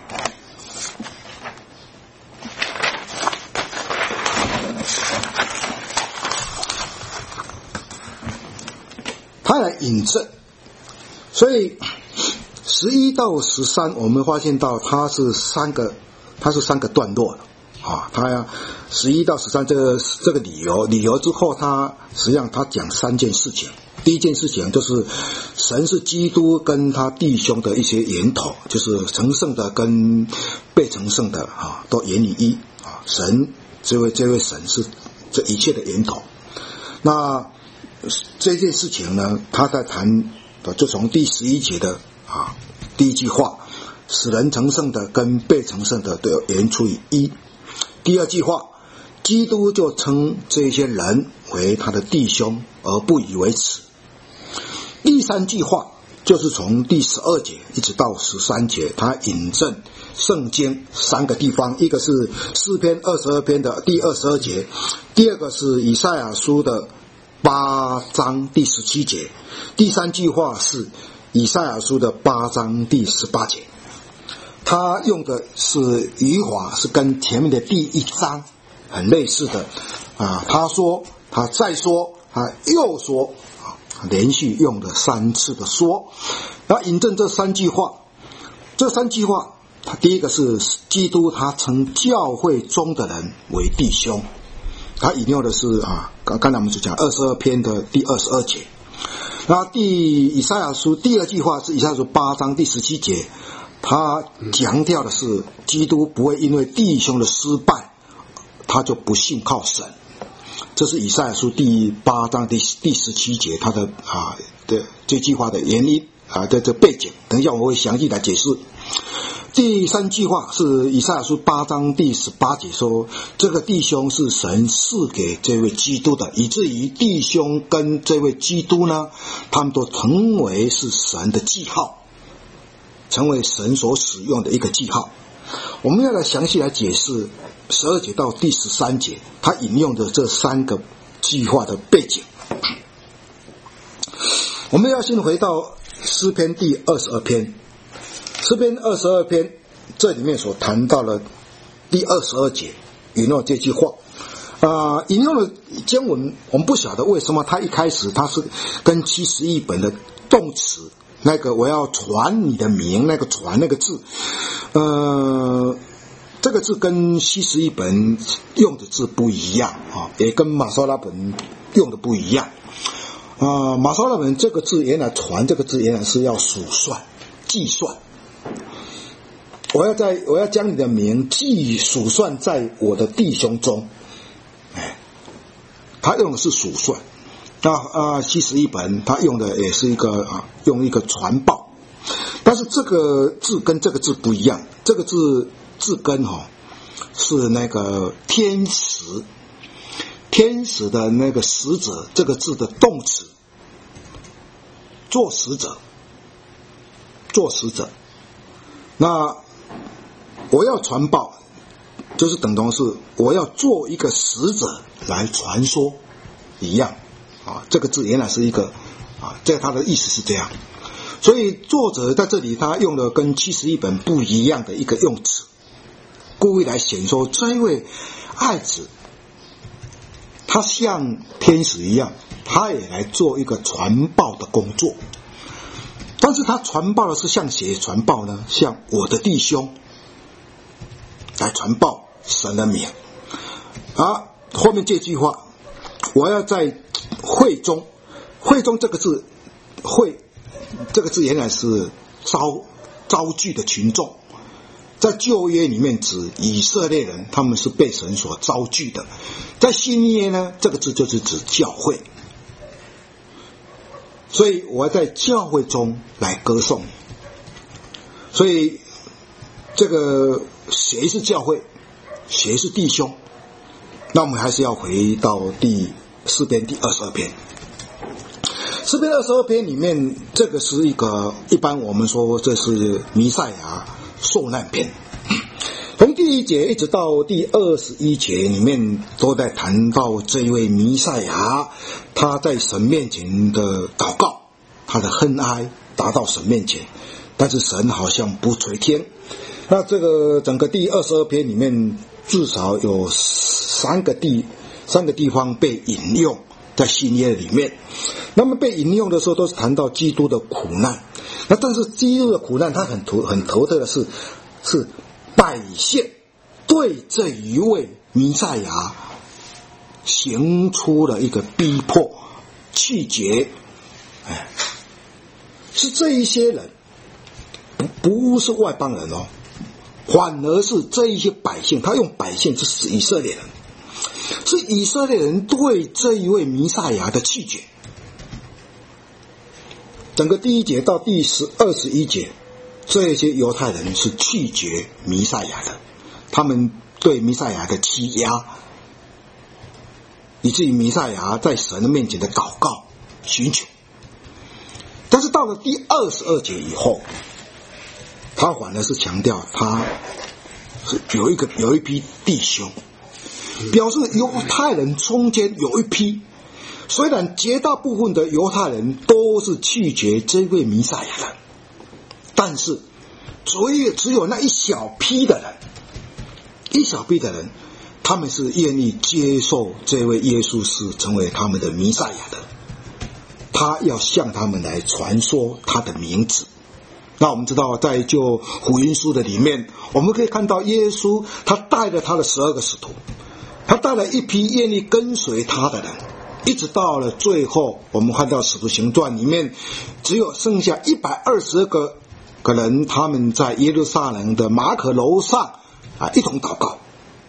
他来引证，所以11到13我们发现到它是三个段落了他要11到13这个理由之后，他实际上他讲3件事情。第一件事情就是神是基督跟他弟兄的一些源头，就是成圣的跟被成圣的都源于一神这位神是这一切的源头。那这件事情呢，他在谈就从第11节的第一句话，使人成圣的跟被成圣的都源出于一。第二句话，基督就称这些人为他的弟兄而不以为耻。第三句话就是从第12节一直到13节，他引证圣经3个地方，一个是诗篇22篇的第22节，第二个是以赛亚书的8章第17节，第三句话是以赛亚书的8章第18节。他用的是语法是跟前面的第1章很类似的他说，他再说，他又说连续用了3次的说。然后引证这3句话，他第一个是基督他称教会中的人为弟兄，他引用的是刚才我们就讲22篇的第22节。然后以赛亚书第二句话是以赛亚书8章第17节，他强调的是基督不会因为弟兄的失败他就不信靠神，这是以赛亚书第8章第17节他的这句话的原因这背景，等一下我会详细来解释。 第三句话是以赛亚书8章第18节说，这个弟兄是神赐给这位基督的，以至于弟兄跟这位基督呢，他们都成为是神的记号，成为神所使用的一个记号。我们要来详细来解释12节到第13节他引用的这3个句话的背景。我们要先回到诗篇第22篇，诗篇22篇这里面所谈到了第22节引用这句话，引用的经文我们不晓得为什么他一开始他是跟71本的动词那个我要传你的名那个传那个字，这个字跟71本用的字不一样啊，也跟马烧拉本用的不一样。马烧拉本这个字原来传这个字原来是要数算计算，我要将你的名数算在我的弟兄中，他用的是数算。那71本他用的也是用一个传报，但是这个字跟这个字不一样，这个字根是那个天使的那个使者这个字的动词，做使者。那我要传报就是等同是我要做一个使者来传说一样这个字原来是一个这它的意思是这样，所以作者在这里他用的跟71本不一样的一个用词，故意来显说这一位爱子他像天使一样，他也来做一个传报的工作。但是他传报的是向谁传报呢？向我的弟兄来传报神的名。后面这句话，我要在会中这个字，会这个字原来是招聚的群众，在旧约里面指以色列人，他们是被神所招聚的。在新约呢，这个字就是指教会。所以我要在教会中来歌颂。所以这个谁是教会，谁是弟兄，那我们还是要回到诗篇第22篇。诗篇22篇里面，这个是一般我们说这是弥赛亚受难篇，从第1节一直到第21节里面都在谈到这一位弥赛亚他在神面前的祷告，他的恨哀达到神面前，但是神好像不垂听。那这个整个第22篇里面至少有三个地方被引用在新约里面。那么被引用的时候都是谈到基督的苦难，那但是基督的苦难他很头特的是百姓对这一位弥赛亚行出了一个逼迫拒绝，是这一些人不是外邦人反而是这一些百姓，他用百姓是以色列人，是以色列人对这一位弥赛亚的拒绝。整个第1节到第21节，这些犹太人是拒绝弥赛亚的，他们对弥赛亚的欺压，以至于弥赛亚在神的面前的祷告寻求。但是到了第22节以后，他反而是强调他是有一批弟兄，表示犹太人中间有一批，虽然绝大部分的犹太人都是拒绝这位弥赛亚的，但是只有那一小批的人，他们是愿意接受这位耶稣是成为他们的弥赛亚的，他要向他们来传说他的名字。那我们知道在旧福音书的里面，我们可以看到耶稣他带着他的12个使徒，他带了一批愿意跟随他的人，一直到了最后我们看到使徒行传里面只有剩下120个人，他们在耶路撒冷的马可楼上一同祷告。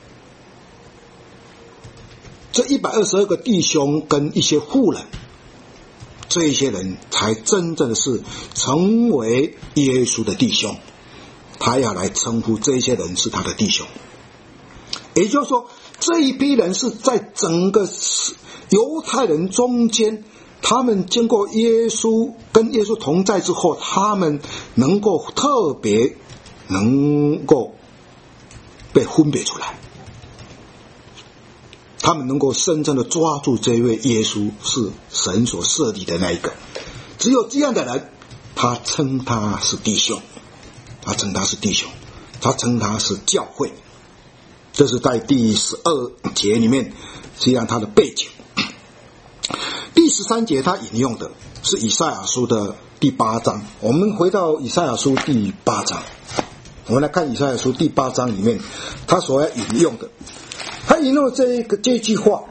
这122个弟兄跟一些妇人，这一些人才真正的是成为耶稣的弟兄， 他要来称呼这些人是他的弟兄。也就是说，这一批人是在整个犹太人中间，他们经过跟耶稣同在之后，他们能够特别能够被分别出来，他们能够深深的抓住这位耶稣是神所设立的那一个。只有这样的人，他称他是弟兄，他称他是弟兄，他称他是教会。这是在第12节里面，实际上他的背景。第13节他引用的是以赛亚书的第8章。我们回到以赛亚书第8章，我们来看以赛亚书第8章里面他所要引用的，他引用这句话。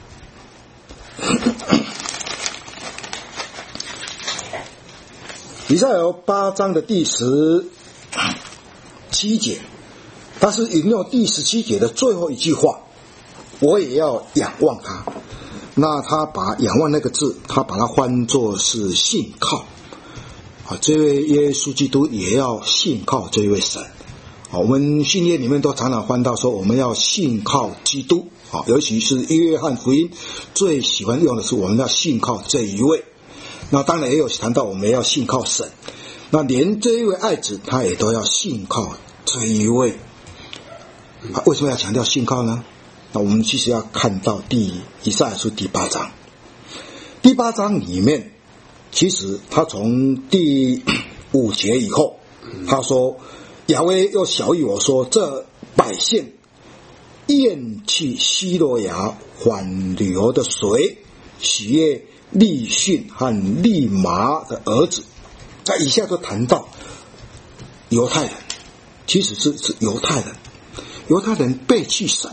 以赛亚8章的第17节，他是引用第17节的最后一句话，我也要仰望他。那他把仰望那个字，他把它翻作是信靠。这位耶稣基督也要信靠这位神。我们信业里面都常常翻到说我们要信靠基督，尤其是约翰福音最喜欢用的是我们要信靠这一位。那当然也有谈到我们要信靠神，那连这一位爱子他也都要信靠这一位。为什么要强调信靠呢？那我们其实要看到以赛亚书第8章。第8章里面，其实他从第5节以后，他说亚威又晓谕我说，这百姓厌弃希罗亚缓流的水，喜悦利逊和利麻的儿子。他以下就谈到犹太人，其实是犹太人背弃神，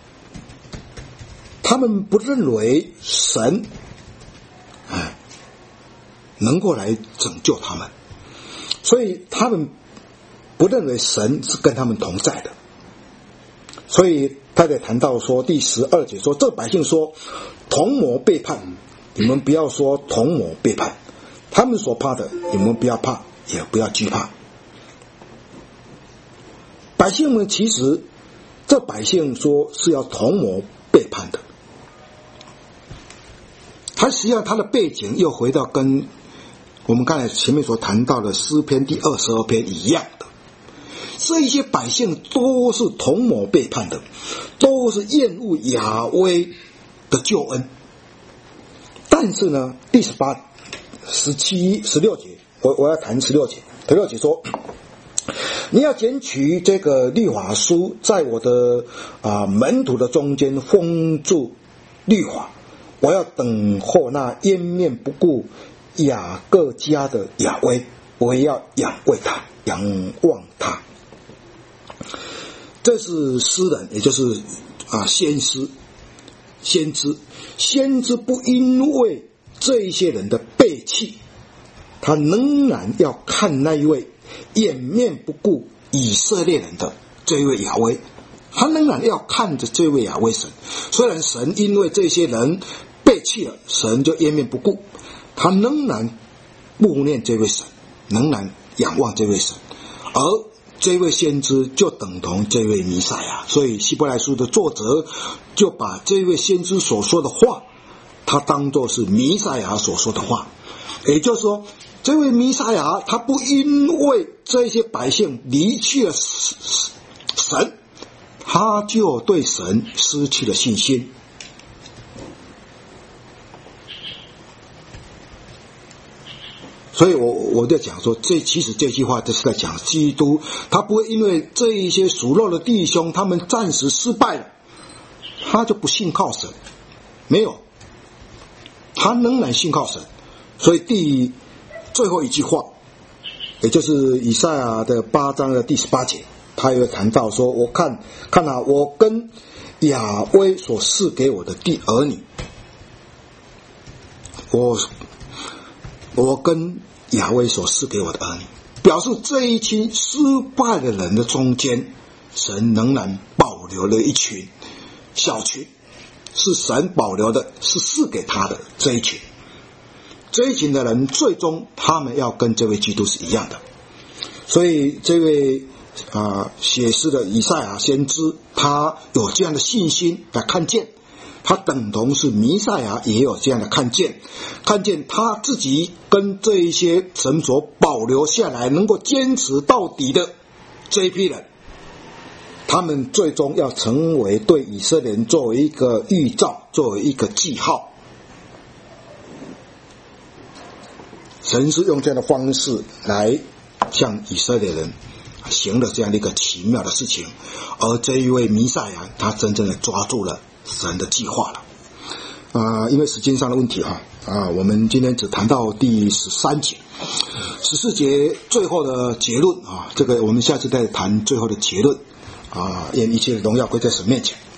他们不认为神能够来拯救他们，所以他们不认为神是跟他们同在的。所以他在谈到说第12节说，这百姓说同谋背叛，你们不要说同谋背叛，他们所怕的你们不要怕，也不要惧怕。百姓们其实这百姓说是要同谋背叛的，他实际上他的背景又回到跟我们刚才前面所谈到的诗篇第22篇一样的。这一些百姓都是同谋背叛的，都是厌恶亚威的救恩。但是呢，第18、17、16节，我要谈16节。16节说，你要捡取这个律法书，在我的门徒的中间封住律法，我要等候那掩面不顾雅各家的亚威，我也要仰望他。这是诗人，也就是先知不因为这一些人的背弃，他仍然要看那一位掩面不顾以色列人的这一位亚威，他仍然要看着这位亚威神。虽然神因为这些人背弃了，神就掩面不顾，他仍然默念这位神，仍然仰望这位神，而这位先知就等同这位弥赛亚。所以希伯来书的作者就把这位先知所说的话，他当作是弥赛亚所说的话。也就是说，这位弥赛亚他不因为这些百姓离弃了神，他就对神失去了信心。所以我就讲说，其实这句话就是在讲基督，他不会因为这一些属肉的弟兄他们暂时失败了，他就不信靠神，没有，他仍然信靠神。所以最后一句话，也就是以赛亚的8章的第18节，他又谈到说，我看我跟亚威所赐给我的儿女，我跟亚威所赐给我的儿女，表示这一群失败的人的中间，神仍然保留了一群小群，是神保留的，是赐给他的这一群的人，最终他们要跟这位基督是一样的。所以这位写诗的以赛亚先知，他有这样的信心来看见，他等同是弥赛亚也有这样的看见他自己跟这一些神所保留下来能够坚持到底的这一批人，他们最终要成为对以色列人作为一个预兆，作为一个记号。神是用这样的方式来向以色列人行了这样的一个奇妙的事情，而这一位弥赛亚他真正的抓住了神的计划了。因为时间上的问题我们今天只谈到第13节，14节最后的结论这个我们下次再谈最后的结论。愿一切的荣耀归在神面前。